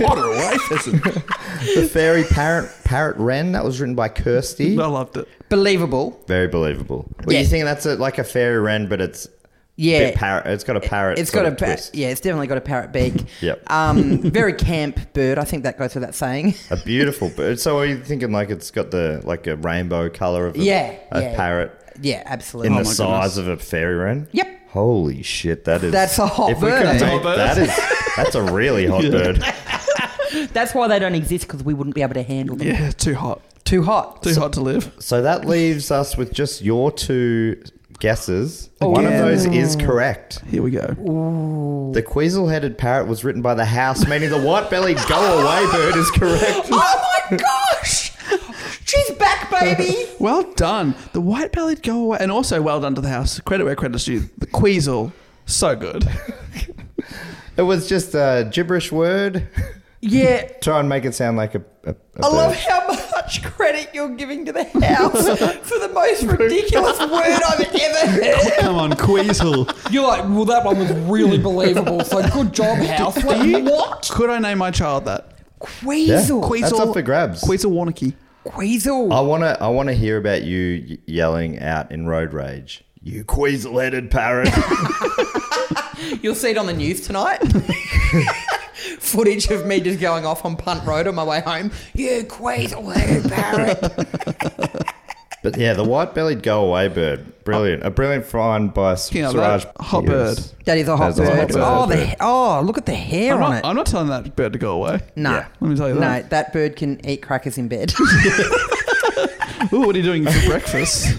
the fairy parrot wren. That was written by Kirsty. I loved it. Believable. Very believable. Well, Yeah. you think that's like a fairy wren, but it's Yeah. a bit parrot. It's got a parrot. It's got a twist. yeah. It's definitely got a parrot beak. Yep. Very camp bird. I think that goes without saying. A beautiful bird. So are you thinking like it's got the like a rainbow color of a parrot Yeah, absolutely. in the my size of a fairy wren? Yep. Holy shit, that's a hot if we bird. could That's a make- that's a really hot bird. That's why they don't exist, because we wouldn't be able to handle them. Yeah, too hot. Too hot. Too hot to live. So that leaves us with just your two guesses. One of those is correct. Here we go. The Queasel-headed parrot was written by the house, meaning the white-bellied go-away bird is correct. Oh my gosh! She's back, baby. Well done. The white-bellied go away. And also well done to the house. Credit where credit's due. The Queasel. So good. It was just a gibberish word. Yeah. Try and make it sound like a I bird. love how much credit you're giving to the house for the most ridiculous word I've ever heard. Come on, Queasel. You're like, well, that one was really believable, so good job, house. Like, what? Could I name my child that? Queasel. Yeah. That's up for grabs. Queasel Warnicky. Queasel. I wanna hear about you yelling out in road rage. You Queasel-headed parrot. You'll see it on the news tonight. Footage of me just going off on Punt Road on my way home. You Queasel-headed parrot. But yeah, the white-bellied go-away bird. Brilliant. A brilliant find by Yeah, Suraj. that hot Pierce. bird. That is a hot That's a hot bird. bird. Look at the hair on it. I'm not telling that bird to go away. No. Yeah. Let me tell you No, that. that bird can eat crackers in bed. Ooh, what are you doing for breakfast?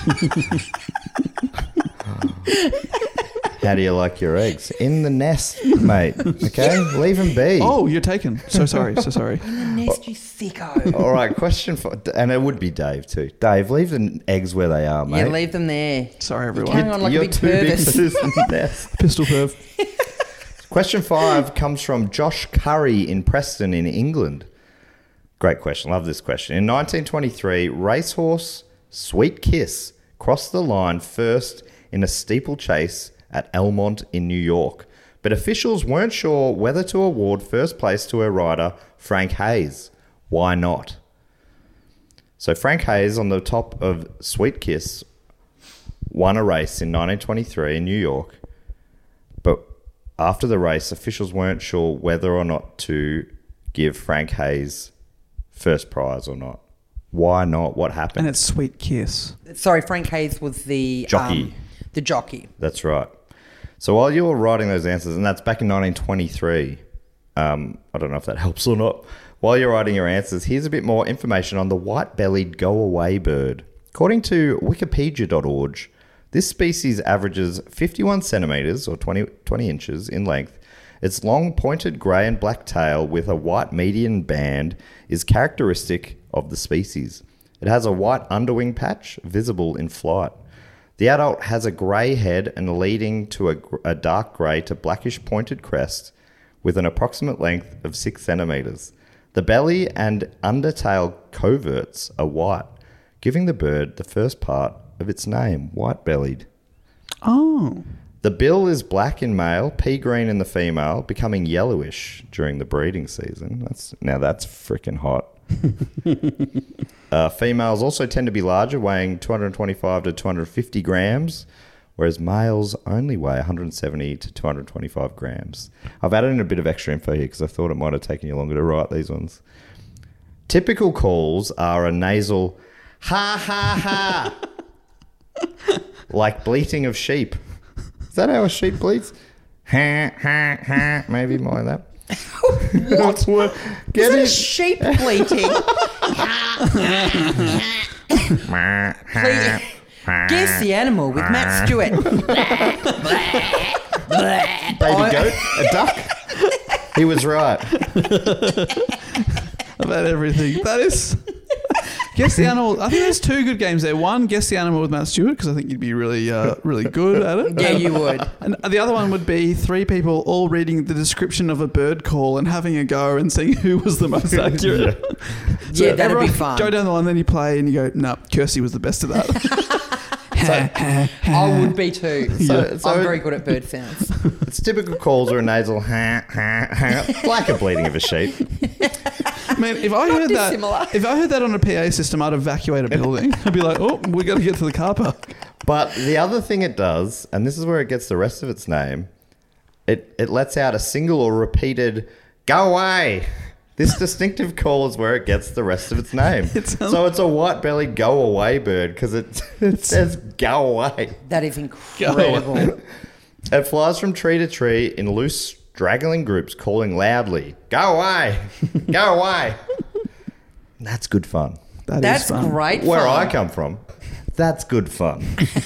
How do you like your eggs? In the nest, mate. Okay? Leave them be. Oh, you're taken. So sorry. So sorry. Nest, you sicko. All right, question for... And it would be Dave too. Dave, leave the eggs where they are, mate. Yeah, leave them there. Sorry, Carrying everyone. on like You're a big too big pervis. for this nest. Pistol perv. Question 5 comes from Josh Curry in Preston in England. Great question. Love this question. In 1923, racehorse Sweet Kiss crossed the line first in a steeplechase at Elmont in New York. But officials weren't sure whether to award first place to her rider, Frank Hayes. Why not? So Frank Hayes, on the top of Sweet Kiss, won a race in 1923 in New York. But after the race, officials weren't sure whether or not to give Frank Hayes first prize or not. Why not? What happened? And it's Sweet Kiss. Sorry, Frank Hayes was the Jockey. The jockey. That's right. So while you were writing those answers, and that's back in 1923, I don't know if that helps or not. While you're writing your answers, here's a bit more information on the white-bellied go-away bird. According to wikipedia.org, this species averages 51 centimetres or 20 inches in length. Its long pointed grey and black tail with a white median band is characteristic of the species. It has a white underwing patch visible in flight. The adult has a grey head and leading to a dark grey to blackish pointed crest with an approximate length of 6 centimetres. The belly and undertail coverts are white, giving the bird the first part of its name, white-bellied. Oh. The bill is black in male, pea green in the female, becoming yellowish during the breeding season. That's freaking hot. Females also tend to be larger, weighing 225 to 250 grams, whereas males only weigh 170 to 225 grams. I've added in a bit of extra info here because I thought it might have taken you longer to write these ones. Typical calls are a nasal ha ha ha, like bleating of sheep. Is that how a sheep bleats? Ha ha ha, maybe more like that. What? Get Is that a it? sheep bleating? Guess the animal with Matt Stewart. Baby goat, a duck. He was right. About everything. That is... Guess the Animal. I think there's two good games there. One, Guess the Animal with Matt Stewart, because I think you'd be really really good at it. Yeah, you would. And the other one would be three people all reading the description of a bird call and having a go and seeing who was the most accurate. Yeah, that'd be fun. Go down the line, then you play and you go, no, Kirsty was the best at that. I would be too. So I'm very good at bird sounds. It's typical calls are a nasal like a bleating of a sheep. Man, if I heard dissimilar. that on a PA system, I'd evacuate a building. I'd be like, oh, we got to get to the car park. But the other thing it does, and this is where it gets the rest of its name, it lets out a single or repeated "go away." This distinctive call is where it gets the rest of its name. So it's a white-bellied go away bird because it says go away. That is incredible. It flies from tree to tree in loose, straggling groups, calling loudly, "Go away! Go away!" That's good fun. That's great fun. Where I come from, that's good fun.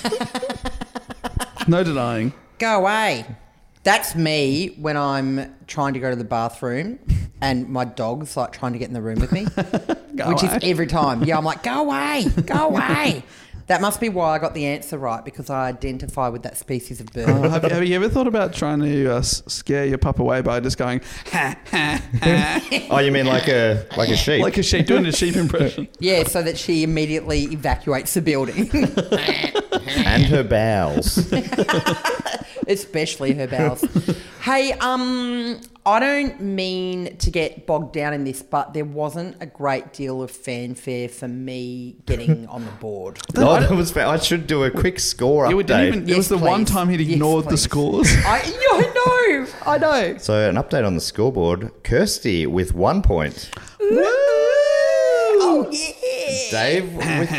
No denying. Go away. That's me when I'm trying to go to the bathroom and my dog's like trying to get in the room with me, which is every time. Yeah, I'm like, go away, go away. That must be why I got the answer right, because I identify with that species of bird. Have you ever thought about trying to scare your pup away by just going, ha, ha, ha? Oh, you mean like a sheep? Like a sheep, doing a sheep impression. Yeah, so that she immediately evacuates the building. And her bowels. Especially her bowels. Hey, I don't mean to get bogged down in this, but there wasn't a great deal of fanfare for me getting on the board. No, that was fair. I should do a quick score update. It was the one time he'd ignored the scores. I know. So an update on the scoreboard. Kirsty with 1 point. Woo! Oh, yeah. Dave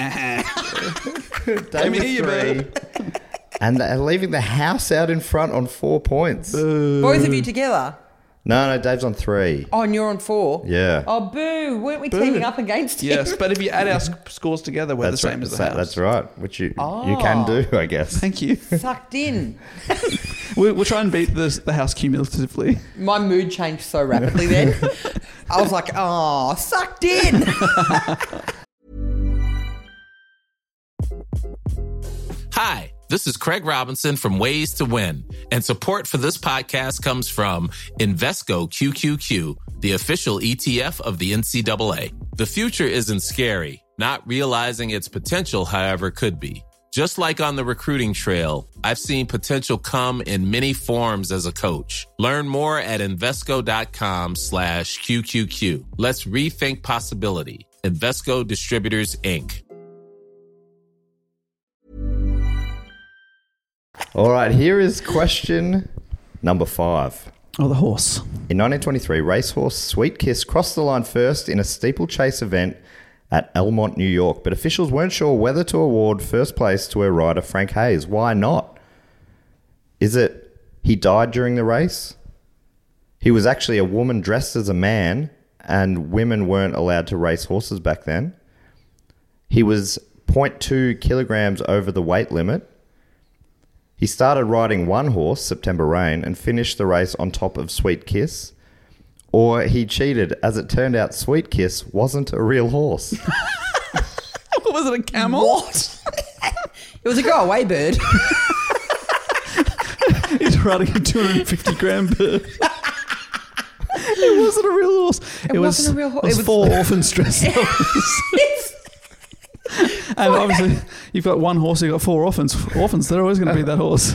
with 3. And they're leaving the house out in front on 4 points. Both of you together? No, Dave's on 3. Oh, and you're on 4? Yeah. Oh, boo. Weren't we teaming up against him? Yes, but if you add our scores together, we're the same as the house. That's right, which you can do, I guess. Thank you. Sucked in. We'll try and beat the house cumulatively. My mood changed so rapidly then. I was like, oh, sucked in. Hi, this is Craig Robinson from Ways to Win, and support for this podcast comes from Invesco QQQ, the official ETF of the NCAA. The future isn't scary. Not realizing its potential, however, could be. Just like on the recruiting trail, I've seen potential come in many forms as a coach. Learn more at Invesco.com/QQQ. Let's rethink possibility. Invesco Distributors, Inc. All right, here is question number 5. Oh, the horse. In 1923, racehorse Sweet Kiss crossed the line first in a steeplechase event at Elmont, New York, but officials weren't sure whether to award first place to her rider, Frank Hayes. Why not? Is it he died during the race? He was actually a woman dressed as a man, and women weren't allowed to race horses back then. He was 0.2 kilograms over the weight limit. He started riding one horse, September Rain, and finished the race on top of Sweet Kiss. Or he cheated. As it turned out, Sweet Kiss wasn't a real horse. Was it a camel? What? It was a go-away bird. He's riding a 250-gram bird. It wasn't a real horse. It wasn't a real horse. It was 4 orphans dressed up. And obviously, you've got one horse, you've got 4 orphans. Orphans, they're always going to be that horse.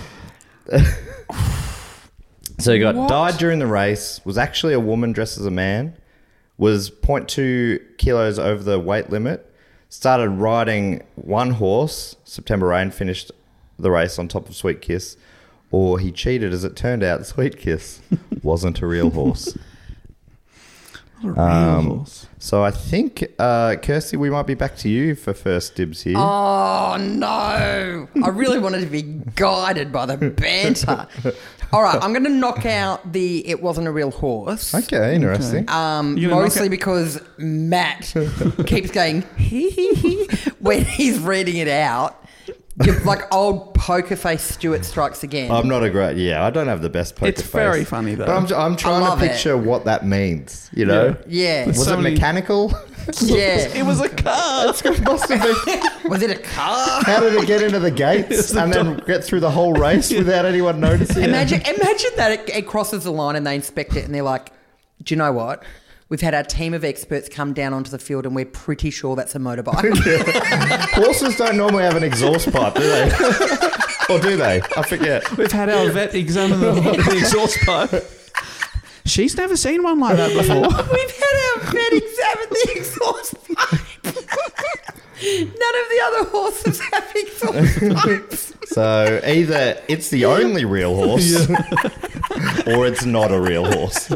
So you got died during the race, was actually a woman dressed as a man, was 0.2 kilos over the weight limit, started riding one horse, September Rain, finished the race on top of Sweet Kiss, or he cheated. As it turned out, Sweet Kiss wasn't a real horse. Not a real horse. So I think, Kirsty, we might be back to you for first dibs here. Oh, no. I really wanted to be guided by the banter. All right, I'm going to knock out the it wasn't a real horse. Okay, interesting. Mostly because Matt keeps going, hee hee hee, when he's reading it out. You're like old poker face Stuart Strikes Again. I'm not a great. Yeah, I don't have the best poker face. It's very funny though. But I'm trying to love it. picture what that means. You know? Yeah. Was so it many- mechanical? Yeah. It was a car. Must have been. Was it a car? How did it get into the gates and then get through the whole race without anyone noticing? Imagine that it crosses the line and they inspect it and they're like, do you know what? We've had our team of experts come down onto the field and we're pretty sure that's a motorbike. Horses don't normally have an exhaust pipe, do they? Or do they? I forget. We've had our vet examine the exhaust pipe. She's never seen one like that before. We've had our vet examine the exhaust pipe. None of the other horses have exhaust pipes. So either it's the only real horse or it's not a real horse.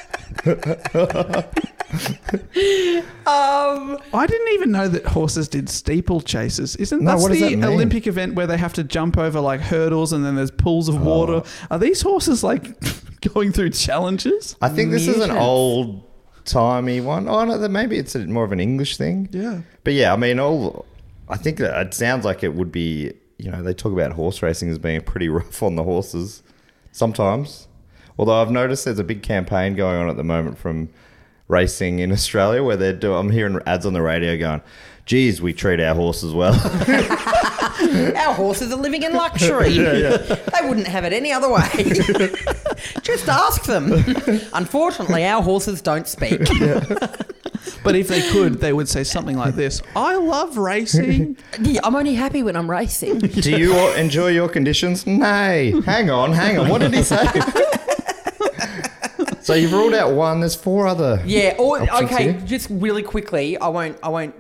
I didn't even know that horses did steeplechases. Isn't No, that's what does the that mean? Olympic event where they have to jump over like hurdles and then there's pools of water? Are these horses like going through challenges? I think this is an Mutants. old timey one. Oh no, maybe it's more of an English thing. Yeah. But yeah, I mean, I think that it sounds like it would be. You know, they talk about horse racing as being pretty rough on the horses sometimes. Although I've noticed there's a big campaign going on at the moment from racing in Australia where I'm hearing ads on the radio going, geez, we treat our horses well. Our horses are living in luxury. They wouldn't have it any other way. Just ask them. Unfortunately, our horses don't speak. But if they could, they would say something like this: I love racing. Yeah, I'm only happy when I'm racing. Do you enjoy your conditions? Nay. Hang on. What did he say? So you've ruled out one. There's 4 other. Yeah. options Okay. here. Just really quickly, I won't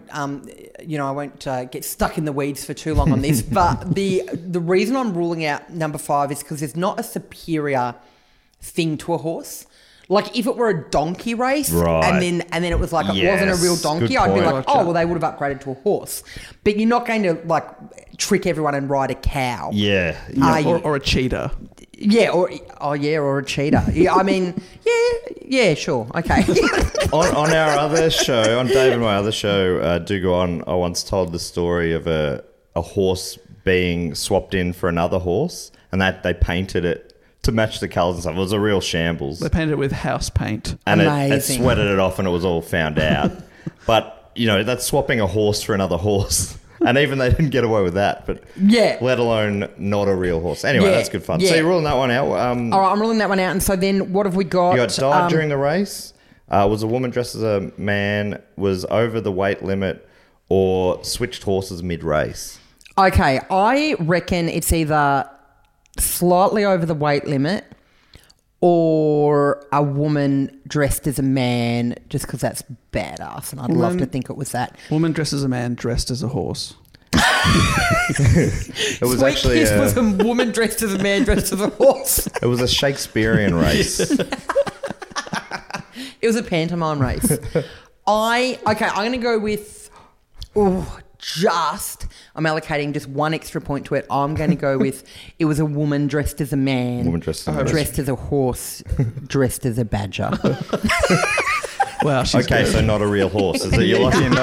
get stuck in the weeds for too long on this. But the reason I'm ruling out number 5 is because there's not a superior thing to a horse. Like if it were a donkey race, Right. and then it was like it wasn't a real Yes, donkey, good I'd be point. like, oh well, they would have upgraded to a horse. But you're not going to like trick everyone and ride a cow. Yeah. Are you? Or a cheetah. Yeah, or a cheetah. Yeah, I mean, yeah, sure, okay. on our other show, on Dave and my other show, Do Go On, I once told the story of a horse being swapped in for another horse and that they painted it to match the colours and stuff. It was a real shambles. They painted it with house paint. And it Amazing. sweated it off and it was all found out. But, you know, that's swapping a horse for another horse. And even they didn't get away with that. But Yeah. let alone not a real horse. Anyway, Yeah, that's good fun. yeah. So you're ruling that one out. All right, I'm ruling that one out. And so then what have we got? You got died during the race, was a woman dressed as a man, was over the weight limit, or switched horses mid-race. Okay, I reckon it's either slightly over the weight limit or a woman dressed as a man just because that's badass. And I'd love to think it was that. Woman dressed as a man, dressed as a horse. It was Sweet actually Kiss was a woman dressed as a man dressed as a horse. it was a Shakespearean race. It was a pantomime race. I'm going to go with, I'm allocating just one extra point to it. I'm going to go with, it was a woman dressed as a man. Woman dressed as a man. dressed as a horse, dressed as a badger. Wow, she's Okay, good. so not a real horse. Is it you're lucky and not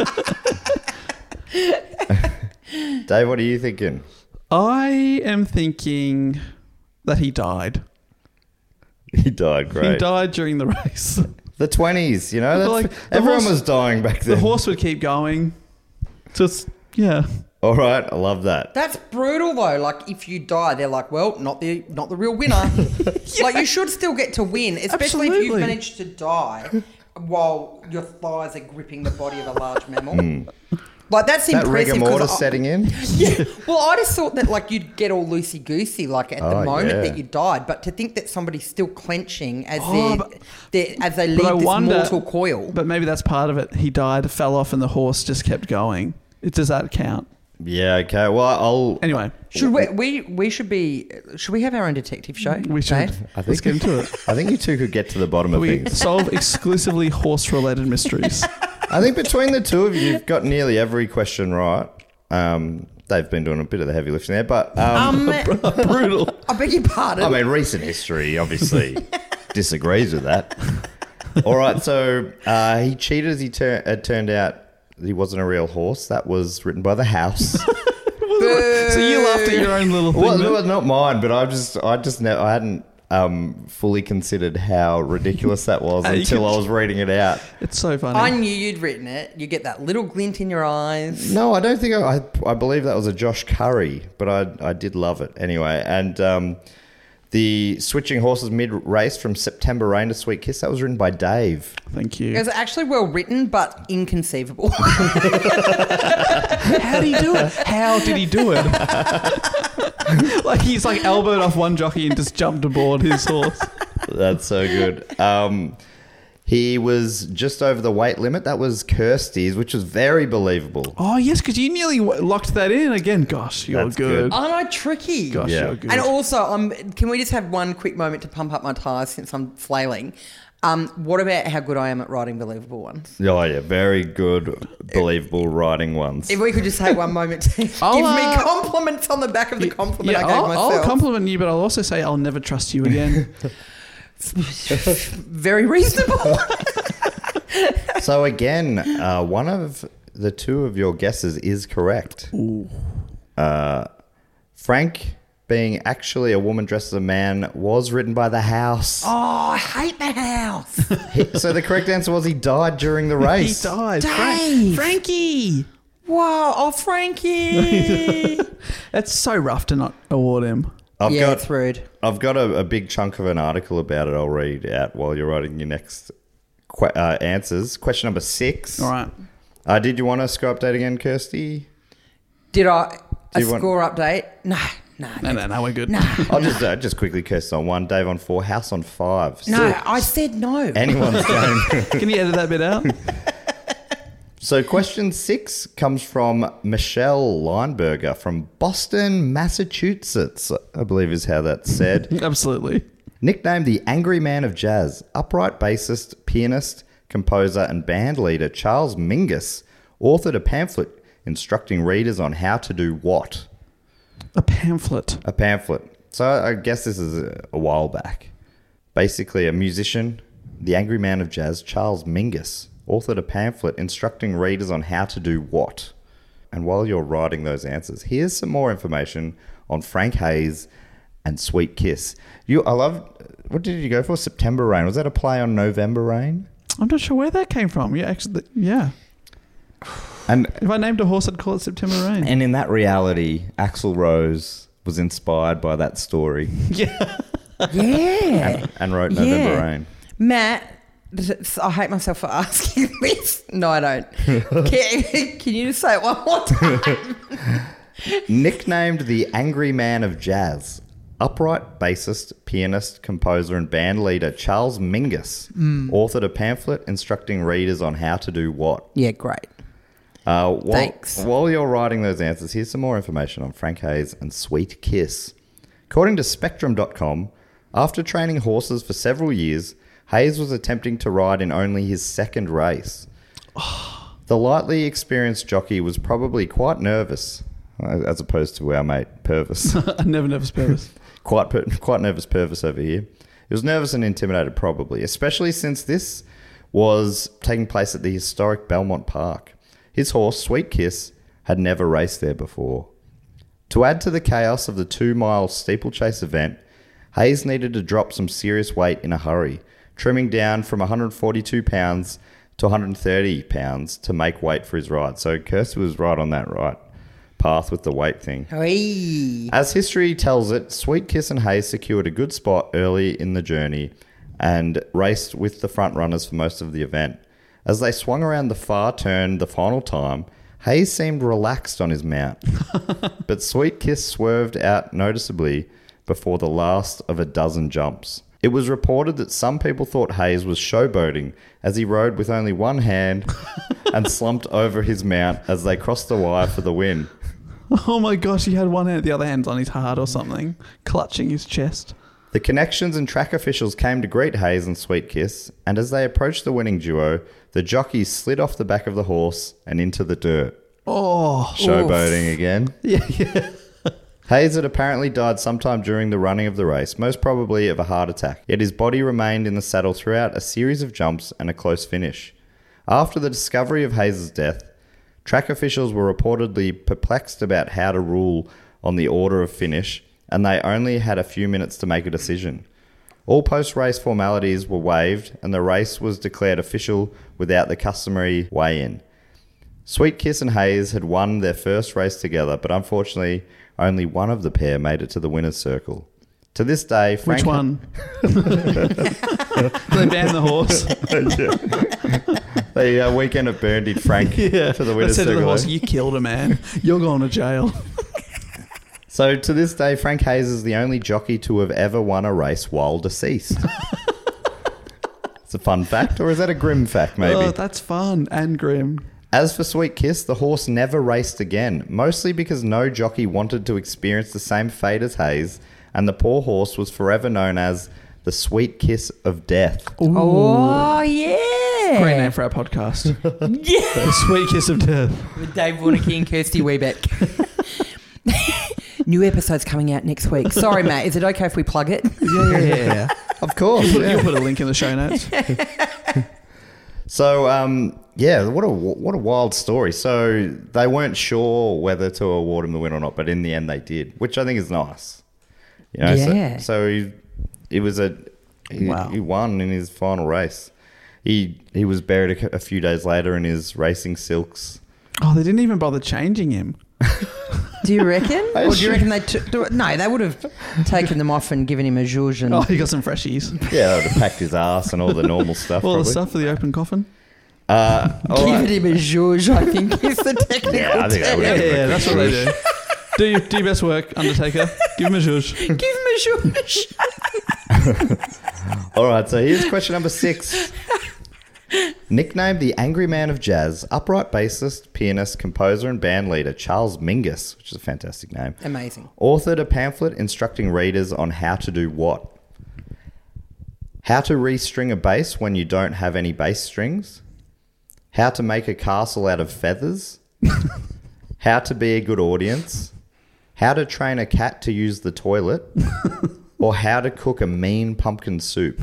a Dave, what are you thinking? I am thinking that he died. He died, great. He died during the race. The 20s, you know? That's, Like, the everyone horse- was dying back The then. horse would keep going. Just, yeah. All right, I love that. That's brutal though. Like if you die, they're like, well, not the real winner. Like you should still get to win, especially if you've Absolutely. managed to die while your thighs are gripping the body of a large mammal. Like that's That rigor impressive. mortis 'cause setting in? Yeah. Well, I just thought that like you'd get all loosey goosey like at the Oh, moment yeah. that you died, but to think that somebody's still clenching as but- as they leave But I this wonder, mortal coil. But maybe that's part of it. He died, fell off, and the horse just kept going. Does that count? Yeah, okay. Well, I'll... Anyway, Should we should we have our own detective show? we should. Dave? Let's get into it. I think you two could get to the bottom of We things. solve exclusively horse-related mysteries. I think between the two of you, you've got nearly every question right. They've been doing a bit of the heavy lifting there, but Brutal. I beg your pardon. I mean, recent history obviously disagrees with that. All right, so he cheated as it turned out he wasn't a real horse. That was written by the House. So you laughed at your own little thing. Well, then? no, not mine, but I hadn't fully considered how ridiculous that was until I was reading it out. It's so funny. I knew you'd written it. You get that little glint in your eyes. No, I don't think I believe that was a Josh Curry, but I did love it anyway. And the switching horses mid-race from September Rain to Sweet Kiss, that was written by Dave. Thank It you. was actually well written, but inconceivable. How did he do it? How did he do it? Like he's like elbowed off one jockey and just jumped aboard his horse. That's so good. He was just over the weight limit. That was Kirsty's, which was very believable. Oh yes, because you nearly locked that in again. Gosh, you're That's good. good. Aren't I tricky? Gosh, Yeah. you're good. And also, can we just have one quick moment to pump up my tyres since I'm flailing? What about how good I am at writing believable ones? Oh, yeah. Very good, believable writing ones. If we could just take one moment to give me compliments on the back of the compliment I gave myself. I'll compliment you, but I'll also say I'll never trust you again. Very reasonable. So again, one of the two of your guesses is correct. Ooh. Frank, being actually a woman dressed as a man, was written by the House. Oh, I hate the House. So the correct answer was he died during the race. He died. Dave. Frankie. Wow. Oh, Frankie. That's so rough to not award him. It's rude. I've got a big chunk of an article about it. I'll read out while you're writing your next answers. Question number 6. All right. Did you want a score update again, Kirsty? Did I... Do A you want- score update? No, No, we're good. I'll just quickly Kirsty on 1, Dave on 4, House on 5. No, Still I said no. anyone's game. Can you edit that bit out? So question 6 comes from Michelle Lineberger from Boston, Massachusetts, I believe is how that's said. Absolutely. Nicknamed the Angry Man of Jazz, upright bassist, pianist, composer and band leader Charles Mingus authored a pamphlet instructing readers on how to do what? A pamphlet. A pamphlet. So I guess this is a while back. Basically, a musician, the Angry Man of Jazz, Charles Mingus, authored a pamphlet instructing readers on how to do what? And while you're writing those answers, here's some more information on Frank Hayes and Sweet Kiss. What did you go for? September Rain. Was that a play on November Rain? I'm not sure where that came from. Yeah, actually, yeah. And If I named a horse, I'd call it September Rain. in that reality, Axl Rose was inspired by that story Yeah. Yeah. and wrote November Rain. Matt, I hate myself for asking this. No, I don't. Can you just say it one more time? Nicknamed the Angry Man of Jazz, upright bassist, pianist, composer and band leader Charles Mingus authored a pamphlet instructing readers on how to do what? Yeah, great. Thanks. While you're writing those answers, here's some more information on Frank Hayes and Sweet Kiss. According to Spectrum.com, after training horses for several years, Hayes was attempting to ride in only his second race. The lightly experienced jockey was probably quite nervous, as opposed to our mate Purvis. Never nervous Purvis. quite nervous Purvis over here. He was nervous and intimidated probably, especially since this was taking place at the historic Belmont Park. His horse, Sweet Kiss, had never raced there before. To add to the chaos of the 2-mile steeplechase event, Hayes needed to drop some serious weight in a hurry, trimming down from 142 pounds to 130 pounds to make weight for his ride. So Kirsty was right on that path with the weight thing. Hey. As history tells it, Sweet Kiss and Hayes secured a good spot early in the journey and raced with the front runners for most of the event. As they swung around the far turn the final time, Hayes seemed relaxed on his mount, but Sweet Kiss swerved out noticeably before the last of a dozen jumps. It was reported that some people thought Hayes was showboating as he rode with only one hand and slumped over his mount as they crossed the wire for the win. Oh my gosh, he had one hand, the other hand's on his heart or something, clutching his chest. The connections and track officials came to greet Hayes and Sweet Kiss, and as they approached the winning duo, the jockeys slid off the back of the horse and into the dirt. Oh. Showboating again. Yeah. Hayes had apparently died sometime during the running of the race, most probably of a heart attack, yet his body remained in the saddle throughout a series of jumps and a close finish. After the discovery of Hayes' death, Track officials were reportedly perplexed about how to rule on the order of finish, and they only had a few minutes to make a decision. All post-race formalities were waived, and the race was declared official without the customary weigh-in. Sweet Kiss and Hayes had won their first race together, but unfortunately, only one of the pair made it to the winner's circle. To this day, Frank... Which one? They banned the horse. The weekend at Burn Frank to the winner's They said to the circle. horse, you killed a man. You're going to jail. So to this day, Frank Hayes is the only jockey to have ever won a race while deceased. It's a fun fact, or is that a grim fact, maybe? Oh, that's fun and grim. As for Sweet Kiss, the horse never raced again, mostly because no jockey wanted to experience the same fate as Hayes, and the poor horse was forever known as the Sweet Kiss of Death. Oh, yeah. Great name for our podcast. Yeah. The Sweet Kiss of Death. With Dave Warnicky and Kirsty Webeck. New episode's coming out next week. Sorry, Matt. Is it okay if we plug it? Yeah. Of course. You'll put a link in the show notes. So, what a wild story. So they weren't sure whether to award him the win or not, but in the end they did, which I think is nice. You know, Yeah. So he won in his final race. He was buried a few days later in his racing silks. Oh, they didn't even bother changing him. Do you reckon? Or do you reckon they no, they would have taken them off and given him a zhuzh and... Oh, he got some freshies. Yeah, they would have packed his ass and all the normal stuff. All the probably. stuff for the open coffin. All right. Give him a zhuzh, I think is the technical Yeah, I think that would term. have Yeah, that's what they do. Do your best work, Undertaker. Give him a zhuzh. Give him a zhuzh. All right, so here's question number 6. Nicknamed the Angry Man of Jazz, upright bassist, pianist, composer and band leader Charles Mingus, which is a fantastic name, Amazing. authored a pamphlet instructing readers on how to do what? How to restring a bass when you don't have any bass strings? How to make a castle out of feathers? How to be a good audience? How to train a cat to use the toilet? Or how to cook a mean pumpkin soup?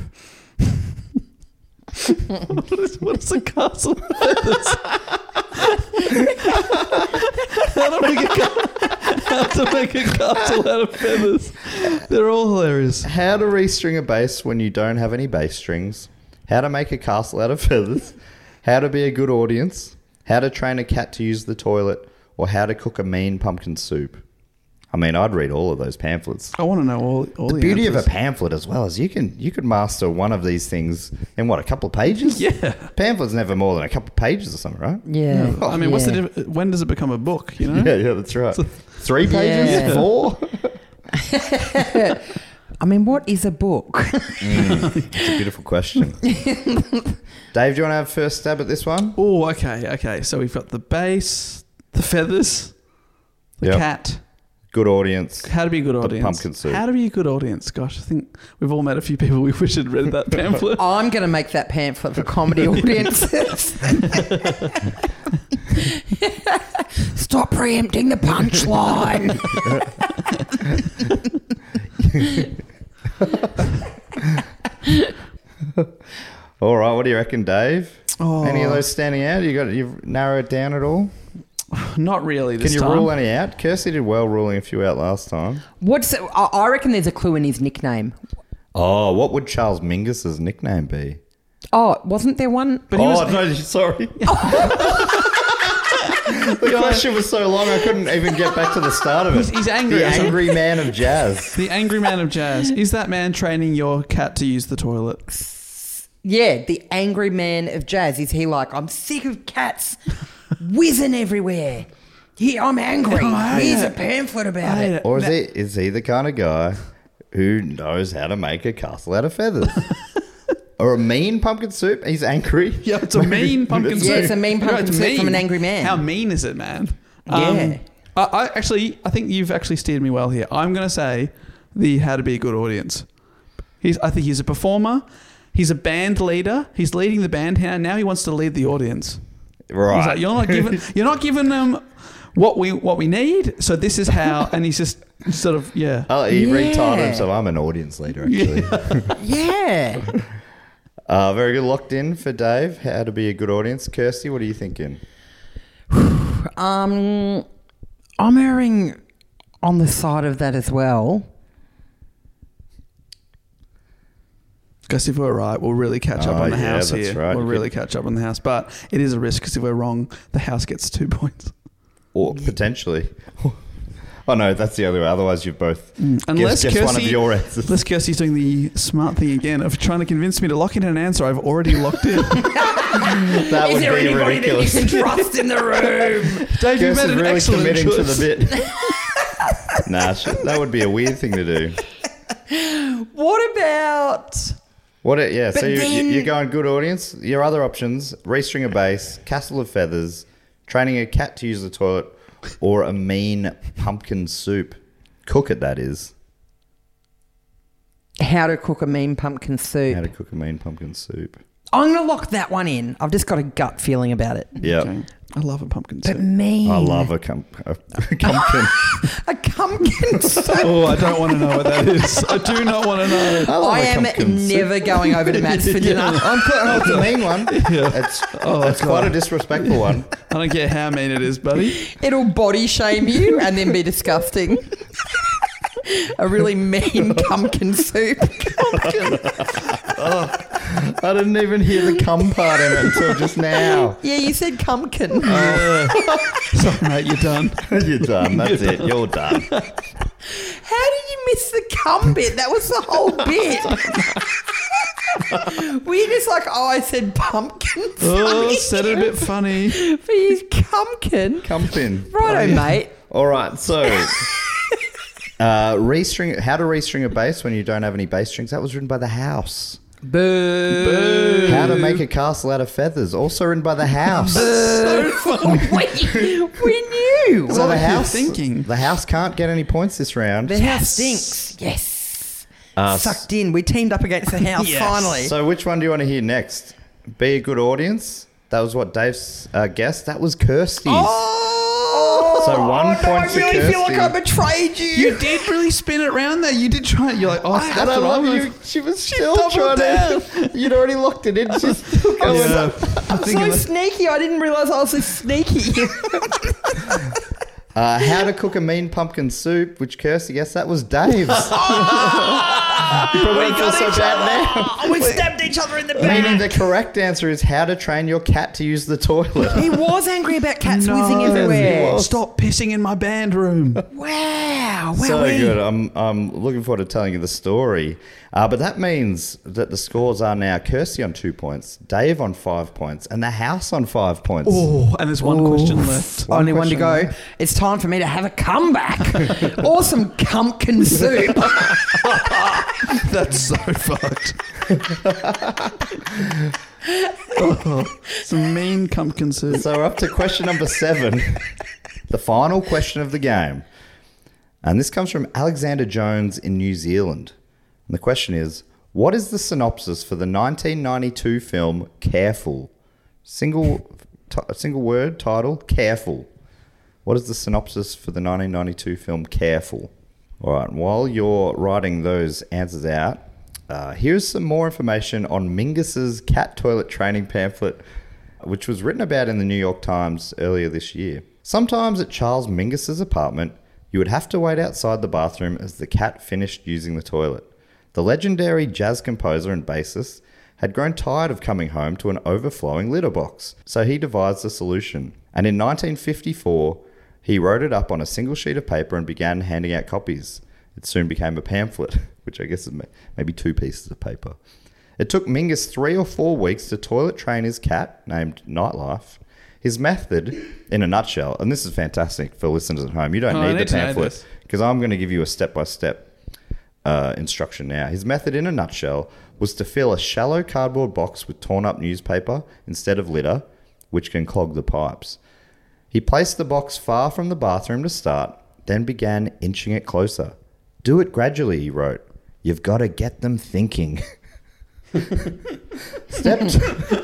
What is a castle of feathers? How to make a castle out of feathers. They're all hilarious. How to restring a bass when you don't have any bass strings? How to make a castle out of feathers? How to be a good audience? How to train a cat to use the toilet? Or how to cook a mean pumpkin soup? I mean, I'd read all of those pamphlets. I want to know all The the beauty of a answers. pamphlet as well is you could master one of these things in a couple of pages? Yeah. Pamphlet's never more than a couple of pages or something, right? Yeah. I mean, what's the when does it become a book, you know? Yeah, that's right. 3 pages? Yeah. 4? I mean, what is a book? It's a beautiful question. Dave, do you want to have first stab at this one? Oh, okay. So we've got the bass, the feathers, the Yep. cat. Good audience. How to be a good The audience. pumpkin soup. How to be a good audience. Gosh, I think we've all met a few people we wish had read that pamphlet. I'm going to make that pamphlet for comedy audiences. Stop preempting the punchline. All right, what do you reckon, Dave? Oh. Any of those standing out? You've narrowed it down at all? Not really Can this you time. rule any out? Kirsty did well ruling a few out last time. I reckon there's a clue in his nickname. Oh, what would Charles Mingus's nickname be? Oh, wasn't there one? But he was, no, sorry. The question was so long I couldn't even get back to the start of it. he's angry. The Angry Man of Jazz. The angry man of jazz. Is that man training your cat to use the toilet? Yeah, the angry man of jazz. Is he like, I'm sick of cats whizzing everywhere. I'm angry. Here's a pamphlet about it. Or is he the kind of guy who knows how to make a castle out of feathers? Or a mean pumpkin soup? He's angry. Yeah, it's a mean pumpkin soup. Yeah, it's a mean pumpkin it's soup from an angry man. How mean is it, man? Yeah. I think you've actually steered me well here. I'm going to say the how to be a good audience. I think he's a performer. He's a band leader. He's leading the band here. Now he wants to lead the audience. Right. He's like, you're not giving them what we need. So this is how. And he's just sort of He Yeah. retitled himself. I'm an audience leader, actually. Yeah. Very good. Locked in for Dave. How to be a good audience. Kirsty, what are you thinking? I'm erring on the side of that as well. Because if we're right, we'll really catch up on the house that's here. right. We'll You really catch up on the house. But it is a risk because if we're wrong, the house gets 2 points. Or potentially. Oh, no, that's the other way. Otherwise, you've both Unless guessed one of your answers. Unless Kirsty's doing the smart thing again of trying to convince me to lock in an answer I've already locked in. That would Is there be anybody ridiculous. that you can trust in the room? Dave, you Kirsty's made an really excellent committing choice. to the bit. Nah, that would be a weird thing to do. What about... So But then- you're going good audience. Your other options, restring a base, castle of feathers, training a cat to use the toilet, or a mean pumpkin soup. Cook it, that is. How to cook a mean pumpkin soup. How to cook a mean pumpkin soup. I'm going to lock that one in. I've just got a gut feeling about it. Yeah. Okay. I love a pumpkin But soup. mean. I love a pumpkin. a pumpkin soup. Oh, I don't want to know what that is. I do not want to know. I love I a am pumpkin soup. never going over to Matt's for dinner. It's a mean one. It's quite a disrespectful one. I don't care how mean it is, buddy. It'll body shame you and then be disgusting. A really mean pumpkin soup. I didn't even hear the cum part in it until just now. Yeah, you said pumpkin. Sorry, mate, you're done. You're done. That's it. You're done. How did you miss the cum bit? That was the whole bit. Were you just like, oh, I said pumpkin? Oh, said it a bit funny. But you pumpkin. Cumpin. Righto, mate. All right. So, how to restring a bass when you don't have any bass strings. That was written by The House. Boo. How to make a castle out of feathers. Also written by The House. So funny. We knew. So What the were you house, thinking? The House can't get any points this round. The house stinks. Yes. s- Sucked in. We teamed up against the house Yes. finally. So which one do you want to hear next? Be a good audience. That was what Dave's guessed. That was Kirsty's. So 1 point I to really feel like Kirsty. I betrayed you. You did really spin it around there. You did try. You're like, oh, that's And I what love I'm you. gonna- She was still doubled trying to. You'd already locked it in. She's still going. Yeah. I'm So thinking like, sneaky. I didn't realise I was so sneaky. How to cook a mean pumpkin soup, which Kirsty guessed that was Dave's. You probably don't feel so bad now. We stabbed each other in the back. Meaning the correct answer is how to train your cat to use the toilet. He was angry about cats No, whizzing he everywhere. was. stop pissing in my band room. Wow. So wowee. good. I'm looking forward to telling you the story. But that means that the scores are now Kirsty on 2 points, Dave on 5 points, and the house on 5 points. Oh, and there's one question left. Only one to question go. left. It's time for me to have a comeback. Awesome pumpkin soup. That's so fucked. Some mean pumpkin soup. So we're up to question number 7, the final question of the game. And this comes from Alexander Jones in New Zealand. And the question is, what is the synopsis for the 1992 film Careful? Single word title, Careful. What is the synopsis for the 1992 film Careful? All right, while you're writing those answers out, here's some more information on Mingus's cat toilet training pamphlet, which was written about in the New York Times earlier this year. Sometimes at Charles Mingus's apartment, you would have to wait outside the bathroom as the cat finished using the toilet. The legendary jazz composer and bassist had grown tired of coming home to an overflowing litter box, so he devised a solution. And in 1954, he wrote it up on a single sheet of paper and began handing out copies. It soon became a pamphlet, which I guess is maybe 2 pieces of paper. It took Mingus 3 or 4 weeks to toilet train his cat, named Nightlife. His method, in a nutshell, and this is fantastic for listeners at home. You don't Oh, I need the need to know pamphlet this. because I'm going to give you a step-by-step instruction now. His method, in a nutshell, was to fill a shallow cardboard box with torn-up newspaper instead of litter, which can clog the pipes. He placed the box far from the bathroom to start, then began inching it closer. Do it gradually, he wrote. You've got to get them thinking. Step 2.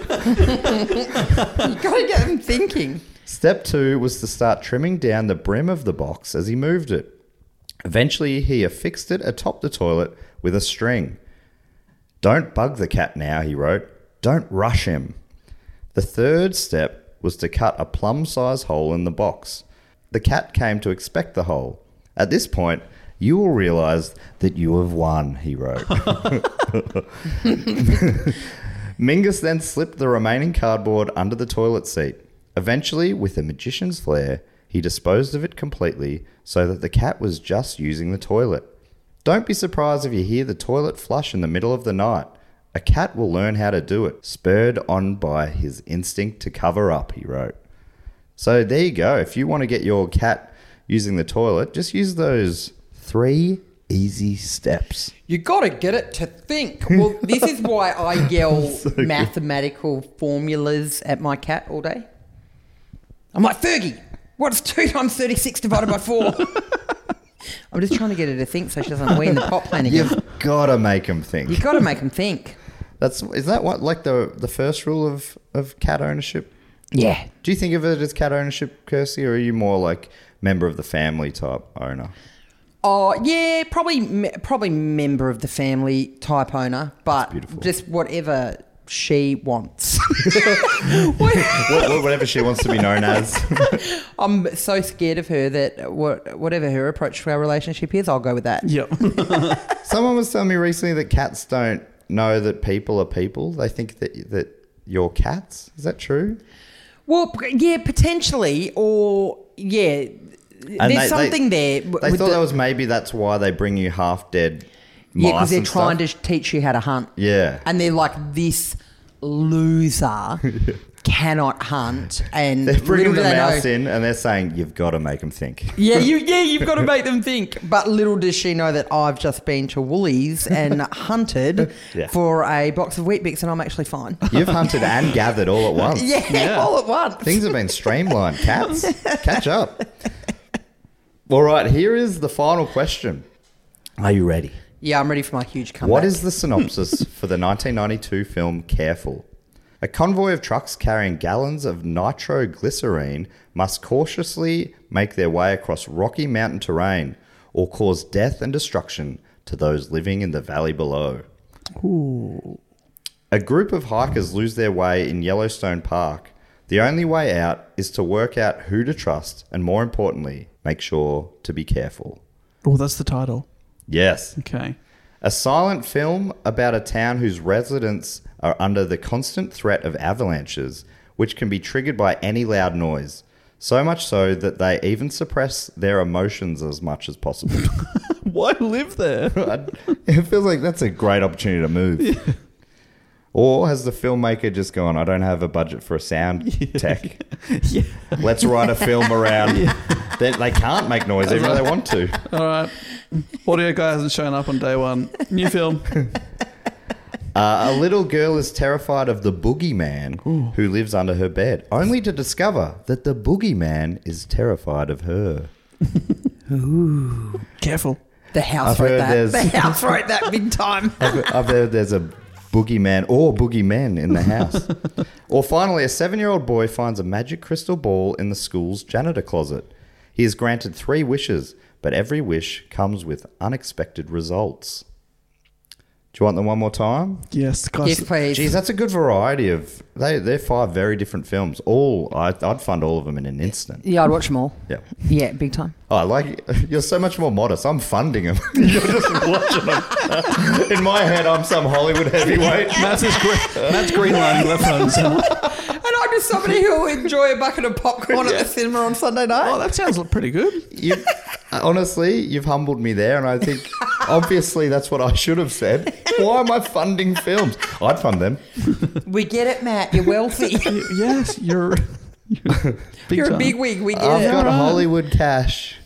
You got to get them thinking. Step 2 was to start trimming down the brim of the box as he moved it. Eventually, he affixed it atop the toilet with a string. Don't bug the cat now, he wrote. Don't rush him. The third step was to cut a plum-sized hole in the box. The cat came to expect the hole. At this point, you will realise that you have won, he wrote. Mingus then slipped the remaining cardboard under the toilet seat. Eventually, with a magician's flair, he disposed of it completely so that the cat was just using the toilet. Don't be surprised if you hear the toilet flush in the middle of the night. A cat will learn how to do it, spurred on by his instinct to cover up, he wrote. So there you go. If you want to get your cat using the toilet, just use those 3 easy steps. You got to get it to think. Well, this is why I yell mathematical formulas at my cat all day. I'm like, Fergie, what's 2 times 36 divided by 4? I'm just trying to get her to think so she doesn't wee in the pot plant again. You've got to make them think. You've got to make them think. Is that what, like the first rule of cat ownership? Yeah. Do you think of it as cat ownership, Kirsty, or are you more like member of the family type owner? Oh, yeah, probably member of the family type owner, but just whatever she wants. Whatever she wants to be known as. I'm so scared of her that whatever her approach to our relationship is, I'll go with that. Yep. Someone was telling me recently that cats don't know that people are people. They think that you're cats. Is that true? Well, yeah, potentially, or yeah, And there's something there. They thought that's why they bring you half dead mice. Yeah, because they're and trying stuff. to teach you how to hunt. Yeah. And they're like, this loser cannot hunt. And They're bringing the little do they mouse know- in and they're saying, you've got to make them think. You've got to make them think. But little does she know that I've just been to Woolies and hunted Yeah. for a box of Wheat Bix and I'm actually fine. You've hunted and gathered all at once. Yeah, all at once. Things have been streamlined. Cats, catch up. All right, here is the final question. Are you ready? Yeah, I'm ready for my huge comeback. What is the synopsis for the 1992 film Careful? A convoy of trucks carrying gallons of nitroglycerine must cautiously make their way across rocky mountain terrain or cause death and destruction to those living in the valley below. Ooh. A group of hikers lose their way in Yellowstone Park. The only way out is to work out who to trust and, more importantly, make sure to be careful. Oh, that's the title. Yes. Okay. A silent film about a town whose residents are under the constant threat of avalanches, which can be triggered by any loud noise. So much so that they even suppress their emotions as much as possible. Why live there? It feels like that's a great opportunity to move. Yeah. Or has the filmmaker just gone, I don't have a budget for a sound tech. Yeah. Let's write a film around. They can't make noise even though they want to. All right. Audio guy hasn't shown up on day one. New film. A little girl is terrified of the boogeyman who lives under her bed, only to discover that the boogeyman is terrified of her. Ooh. Careful. The house I've wrote heard that. there's- The house wrote that big time. I've heard there's a boogeyman or boogeymen in the house. Or finally, a 7-year-old boy finds a magic crystal ball in the school's janitor closet. He is granted 3 wishes, but every wish comes with unexpected results. Do you want them one more time? Yes. Guys, Yes, please. Geez, that's a good variety of... They're 5 very different films. I'd fund all of them in an instant. Yeah, I'd watch them all. Yeah. Yeah, big time. Oh, I like... You're so much more modest. I'm funding them. You're just watching them. In my head, I'm some Hollywood heavyweight. Matt's greenlining left phones. And I'm just somebody who will enjoy a bucket of popcorn at the cinema on Sunday night. Oh, that sounds pretty good. Honestly, you've humbled me there, and I think obviously that's what I should have said. Why am I funding films? I'd fund them. We get it, Matt. You're wealthy. Yes, you're big You're a time. big wig. We get I've it. got Hollywood cash.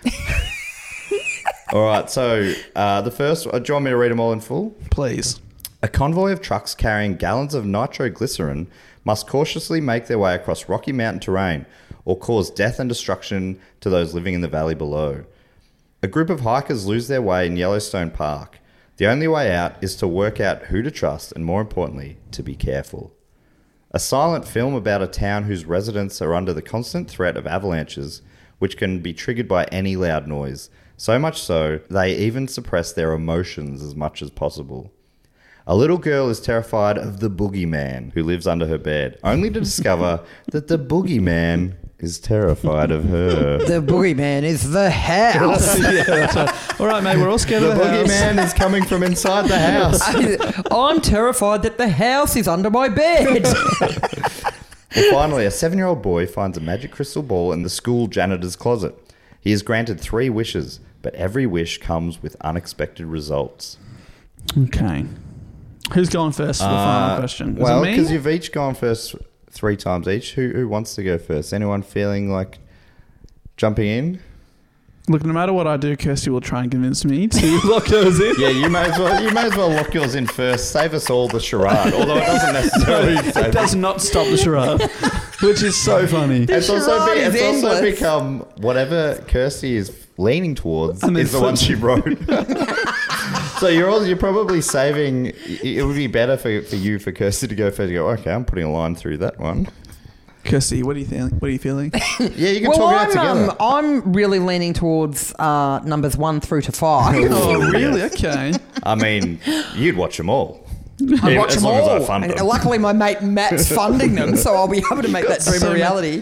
All right, so the first... do you want me to read them all in full? Please. A convoy of trucks carrying gallons of nitroglycerin must cautiously make their way across rocky mountain terrain or cause death and destruction to those living in the valley below. A group of hikers lose their way in Yellowstone Park. The only way out is to work out who to trust and, more importantly, to be careful. A silent film about a town whose residents are under the constant threat of avalanches, which can be triggered by any loud noise, so much so they even suppress their emotions as much as possible. A little girl is terrified of the boogeyman who lives under her bed, only to discover that the boogeyman is terrified of her. The boogeyman is the house. Yeah, that's right. All right, mate, we're all scared The of the house. boogeyman is coming from inside the house. I'm terrified that the house is under my bed. Well, finally, a 7-year-old boy finds a magic crystal ball in the school janitor's closet. He is granted 3 wishes, but every wish comes with unexpected results. Okay. Who's going first for the final question? Is Well, it me? because you've each gone first 3 times each. Who wants to go first? Anyone feeling like jumping in? Look, no matter what I do, Kirsty will try and convince me to lock yours in. Yeah, you may as well lock yours in first. Save us all the charade, although it doesn't necessarily It save does not stop the charade, which is so funny. It's also charade is endless. become whatever Kirsty is leaning towards And then is the one flips- she wrote. So you're probably saving. It would be better for Kirsty to go first. You go, okay, I'm putting a line through that one. Kirsty, what are you feeling? What are you feeling? Yeah, you can talk it out together. I'm really leaning towards numbers 1 through to 5. Oh, really? Okay. I mean, you'd watch them all. I watch as them long as all. I fund And them. luckily, my mate Matt's funding them, so I'll be able to make that dream so a reality.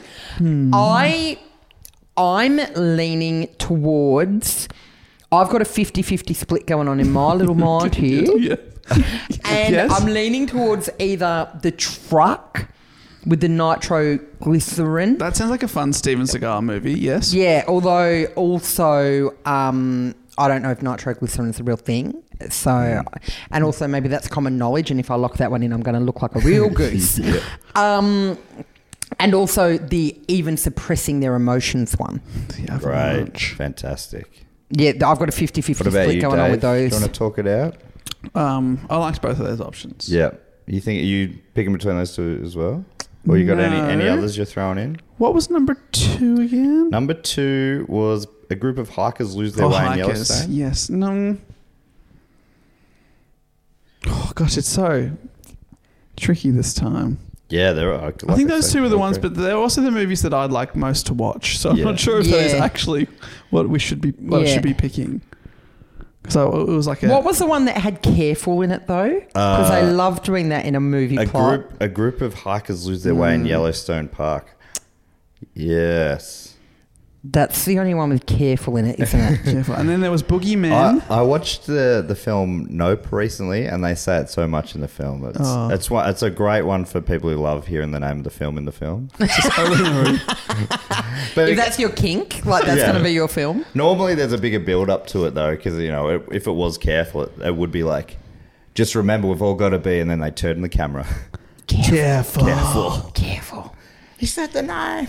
I'm leaning towards. I've got a 50-50 split going on in my little mind here. Yeah. And Yes. I'm leaning towards either the truck with the nitroglycerin. That sounds like a fun Steven Seagal movie, yes? Yeah, although also I don't know if nitroglycerin is a real thing. So, and also maybe that's common knowledge, and if I lock that one in, I'm going to look like a real goose. And also the even suppressing their emotions one. The Great, Avalanche. fantastic. Yeah, I've got a 50-50 What about split you, going Dave? on with those. Do you want to talk it out? I liked both of those options. Yeah. You think you picking between those two as well, or you got any No. others you're throwing in? What was number 2 again? Number 2 was a group of hikers lose their way in hikers. Yellowstone. Yes. No. Oh, gosh, it's so tricky this time. Yeah, there are. I think those 2 were the ones, but they're also the movies that I'd like most to watch. So I'm Yeah. not sure if that is Yeah. actually what I should be picking. So it was like What was the one that had careful in it though? Because I love doing that in a movie plot. a group of hikers lose their way in Yellowstone Park. Yes. That's the only one with careful in it, isn't it? Careful. And then there was Boogeyman. I watched the film Nope recently, and they say it so much in the film. It's a great one for people who love hearing the name of the film in the film. But If that's your kink, like that's Yeah. going to be your film. normally there's a bigger build up to it though, because if it was careful, it would be like, just remember we've all got to be, and then they turn the camera. Careful. Careful. He said the name.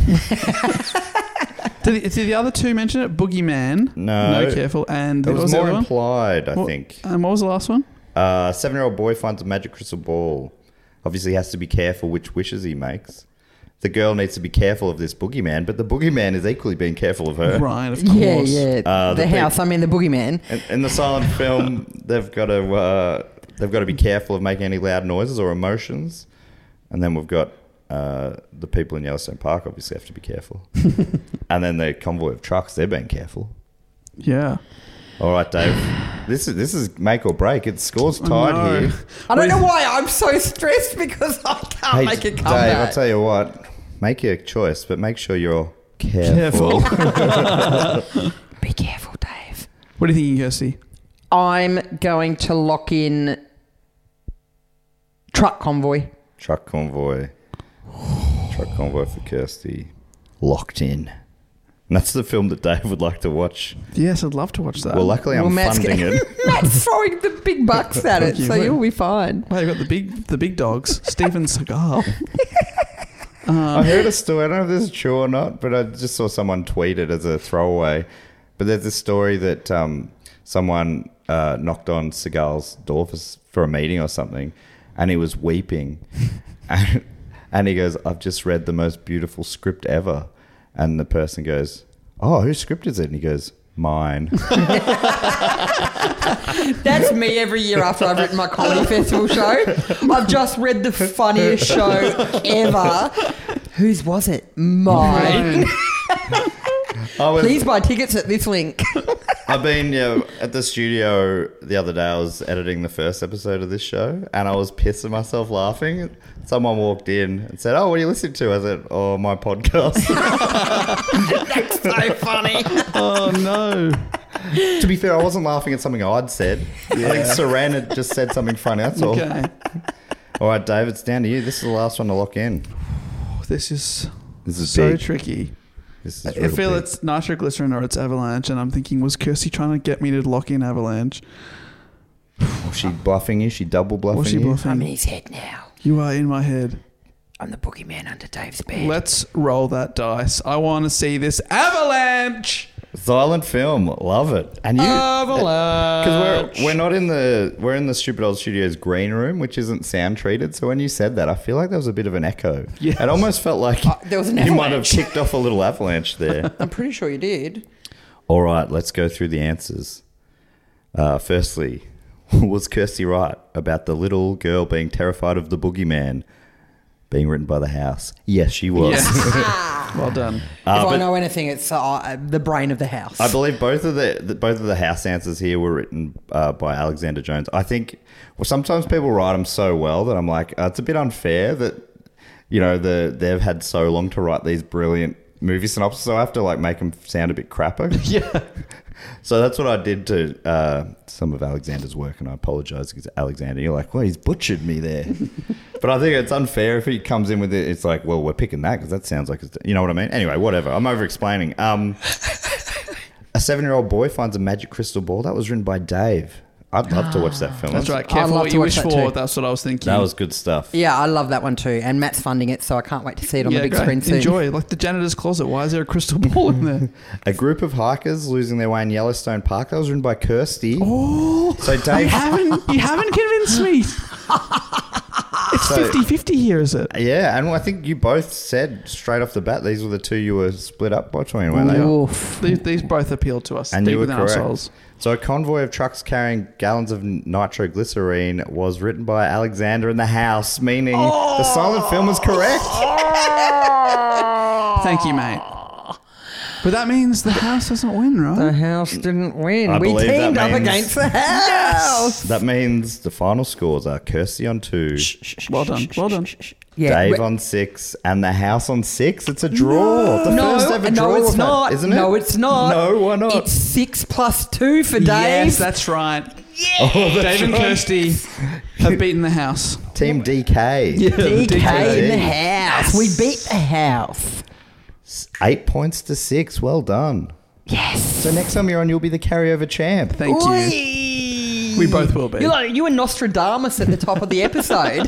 Did the other 2 mention it? Boogeyman. No. Careful. And It what was the more other one? implied, I What- think. And what was the last one? 7-year-old boy finds a magic crystal ball. Obviously, he has to be careful which wishes he makes. The girl needs to be careful of this boogeyman, but the boogeyman is equally being careful of her. Right, of course. Yeah, yeah. the the house. I mean, the boogeyman. In the silent film, they've got to be careful of making any loud noises or emotions. And then we've got the people in Yellowstone Park obviously have to be careful. And then the convoy of trucks, they're being careful. Yeah. All right, Dave. This is make or break. It's scores tied No. here. I don't know why I'm so stressed because I can't make a Dave, comeback. I'll tell you what. Make your choice, but make sure you're careful. Be careful, Dave. What are you thinking, Kirsty? I'm going to lock in truck convoy. Truck convoy. Truck convoy for Kirsty. Locked in. And that's the film that Dave would like to watch. Yes, I'd love to watch that. Well, luckily I'm Matt's funding gonna- it. Matt's throwing the big bucks at it, Thank you. so you'll be fine. Well, you've got the big dogs. Steven Seagal. I heard a story. I don't know if this is true or not, but I just saw someone tweet it as a throwaway. But there's this story that someone knocked on Seagal's door for a meeting or something, and he was weeping. And he goes, "I've just read the most beautiful script ever." And the person goes, "Oh, whose script is it?" And he goes, "Mine." That's me every year after I've written my comedy festival show. I've just read the funniest show ever. Whose was it? Mine. I was, Please buy tickets at this link. I've been at the studio the other day. I was editing the first episode of this show, and I was pissing myself laughing. Someone walked in and said, "Oh, what are you listening to?" I said, "Oh, my podcast." That's so funny. Oh no. To be fair, I wasn't laughing at something I'd said. I think Saran had just said something funny. That's all. Okay. All right, Dave, it's down to you. This is the last one to lock in. This is so big. Tricky. This is I feel it's nitroglycerin or it's Avalanche, and I'm thinking, was Kirsty trying to get me to lock in Avalanche? Was she bluffing you? She double bluffing Was she you? bluffing? I'm in his head now. You are in my head. I'm the boogeyman under Dave's bed. Let's roll that dice. I want to see this Avalanche. Silent film, love it. And you, Avalanche. because we're in the Stupid Old Studios green room, which isn't sound treated. So when you said that, I feel like there was a bit of an echo. Yes. It almost felt like there was an you might have avalanche. kicked off a little avalanche there. I'm pretty sure you did. All right, let's go through the answers. Firstly, was Kirsty right about the little girl being terrified of the boogeyman being written by the house? Yes, she was. Yes. Well done. If I but- know anything, it's the brain of the house. I believe both of the house answers here were written by Alexander Jones. I think sometimes people write them so well that I'm like, it's a bit unfair that they've had so long to write these brilliant movie synopsis, so I have to like make them sound a bit crapper. Yeah. So that's what I did to some of Alexander's work, and I apologise because Alexander, you're like, well, he's butchered me there. But I think it's unfair if he comes in with it. It's like, well, we're picking that because that sounds like it's, you know what I mean? Anyway, whatever. I'm over-explaining. A 7-year-old boy finds a magic crystal ball. That was written by Dave. I'd love to watch that film. That's right. I'd Careful love what to you watch wish that for. too. That's what I was thinking. That was good stuff. Yeah, I love that one too. And Matt's funding it, so I can't wait to see it on the big great. screen soon. Enjoy. Like the janitor's closet. Why is there a crystal ball in there? A group of hikers losing their way in Yellowstone Park. That was written by Kirsty. Oh, So Dave, you haven't convinced me. It's 50-50 here, is it? yeah, and I think you both said straight off the bat these were the two you were split up between, weren't they? Oof. These both appeal to us And deep you were within our correct. souls. So a convoy of trucks carrying gallons of nitroglycerine was written by Alexander in the house, meaning the silent film is correct. Thank you, mate. But that means the house doesn't win, right? The house didn't win. I We believe that teamed up means- against the house. That means the final scores are Kirsty on 2, Well done. Well done. Yeah, Dave we- on 6, and the house on 6. It's a draw. The first ever draw no, it's we've had, not. isn't it? No, it's not. No, why not? It's 6 plus 2 for Dave. Yes, that's right. Oh, that's Dave and right. Kirsty have beaten the house. Team DK. DK in the DK. house. We beat the house. 8 points to 6. Well done. Yes. So next time you're on, you'll be the carryover champ. Thank you. you. We both will be. You were Nostradamus at the top of the episode.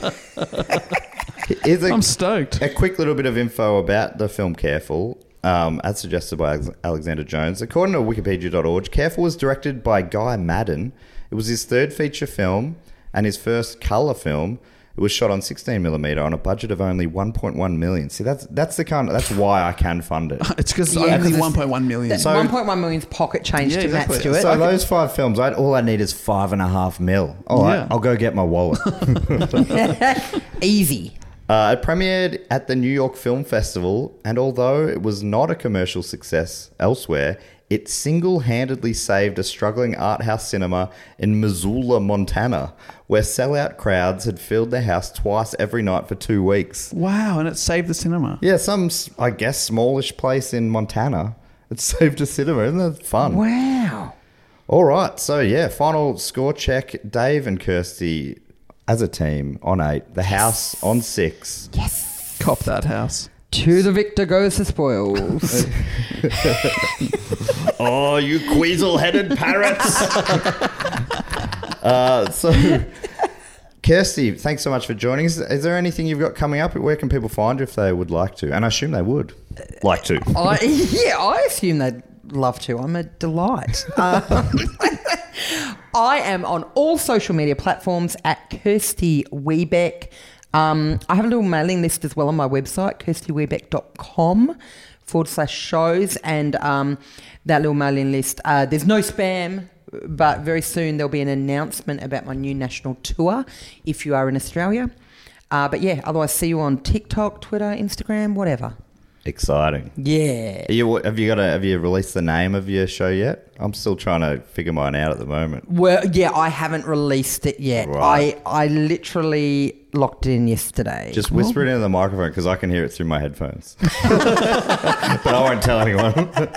Here's I'm stoked. a quick little bit of info about the film Careful, as suggested by Alexander Jones. According to wikipedia.org, Careful was directed by Guy Maddin. It was his third feature film and his first colour film. It was shot on 16mm on a budget of only 1.1 million. See, that's why I can fund it. It's because Yeah, only 'cause it's- 1.1 million. That's 1.1 million's pocket change Yeah, to exactly. Matt Stewart. So those 5 films, all I need is 5.5 mil. All right, Yeah. I'll go get my wallet. Easy. It premiered at the New York Film Festival, and although it was not a commercial success elsewhere, it single-handedly saved a struggling art house cinema in Missoula, Montana, where sellout crowds had filled the house twice every night for 2 weeks. Wow, and it saved the cinema. Yeah, some, I guess, smallish place in Montana. It saved a cinema. Isn't that fun? Wow. All right, so yeah, final score check. Dave and Kirsty as a team on 8. The house on 6. Cop that house. To the victor goes the spoils. Oh, you queasel-headed parrots! So, Kirsty, thanks so much for joining us. Is there anything you've got coming up? Where can people find you if they would like to? And I assume they would like to. I assume they'd love to. I'm a delight. I am on all social media platforms at Kirsty Wiebeck. I have a little mailing list as well on my website, kirstywiebeck.com/shows. And that little mailing list, there's no spam, but very soon there'll be an announcement about my new national tour if you are in Australia. But yeah, otherwise see you on TikTok, Twitter, Instagram, whatever. Exciting. Yeah. Have you released the name of your show yet? I'm still trying to figure mine out at the moment. Well, yeah, I haven't released it yet. Right. I literally locked it in yesterday. Just whisper it into the microphone because I can hear it through my headphones. But I won't tell anyone.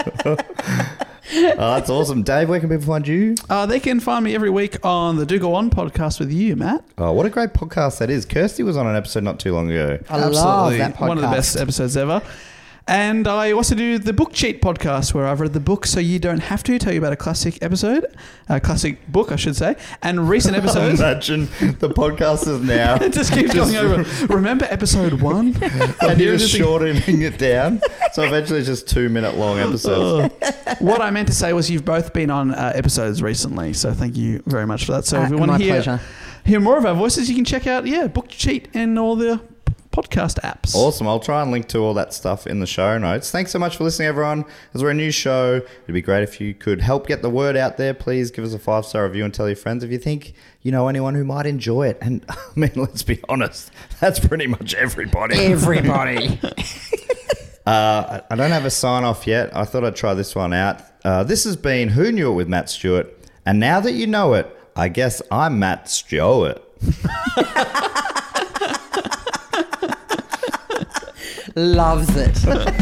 That's awesome. Dave, where can people find you? They can find me every week on the Do Go On podcast with you, Matt. Oh, what a great podcast that is. Kirsty was on an episode not too long ago. I love that podcast. One of the best episodes ever. And I also do the Book Cheat podcast where I've read the book so you don't have to. Tell you about a classic book, I should say, and recent episodes. Imagine the podcast is now. It just keeps going over. Remember episode 1? And you're just shortening it down. So eventually it's just 2-minute long episodes. What I meant to say was you've both been on episodes recently, so thank you very much for that. So if you want to hear more of our voices, you can check out, Book Cheat and all the podcast apps. Awesome. I'll try and link to all that stuff in the show notes. Thanks so much for listening, everyone. As we're a new show, it'd be great if you could help get the word out there. Please give us a 5-star review and tell your friends if you think you know anyone who might enjoy it. And I mean, let's be honest, that's pretty much everybody. Everybody. I don't have a sign off yet. I thought I'd try this one out. This has been Who Knew It with Matt Stewart. And now that you know it, I guess I'm Matt Stewart. Loves it.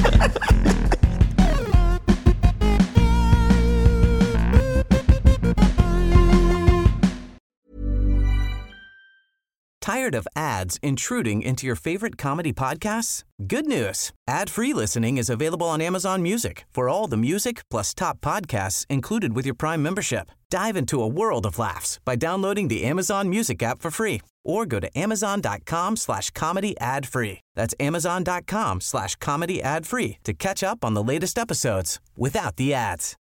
Tired of ads intruding into your favorite comedy podcasts? Good news. Ad-free listening is available on Amazon Music for all the music plus top podcasts included with your Prime membership. Dive into a world of laughs by downloading the Amazon Music app for free or go to amazon.com/comedy ad-free. That's amazon.com/comedy ad-free to catch up on the latest episodes without the ads.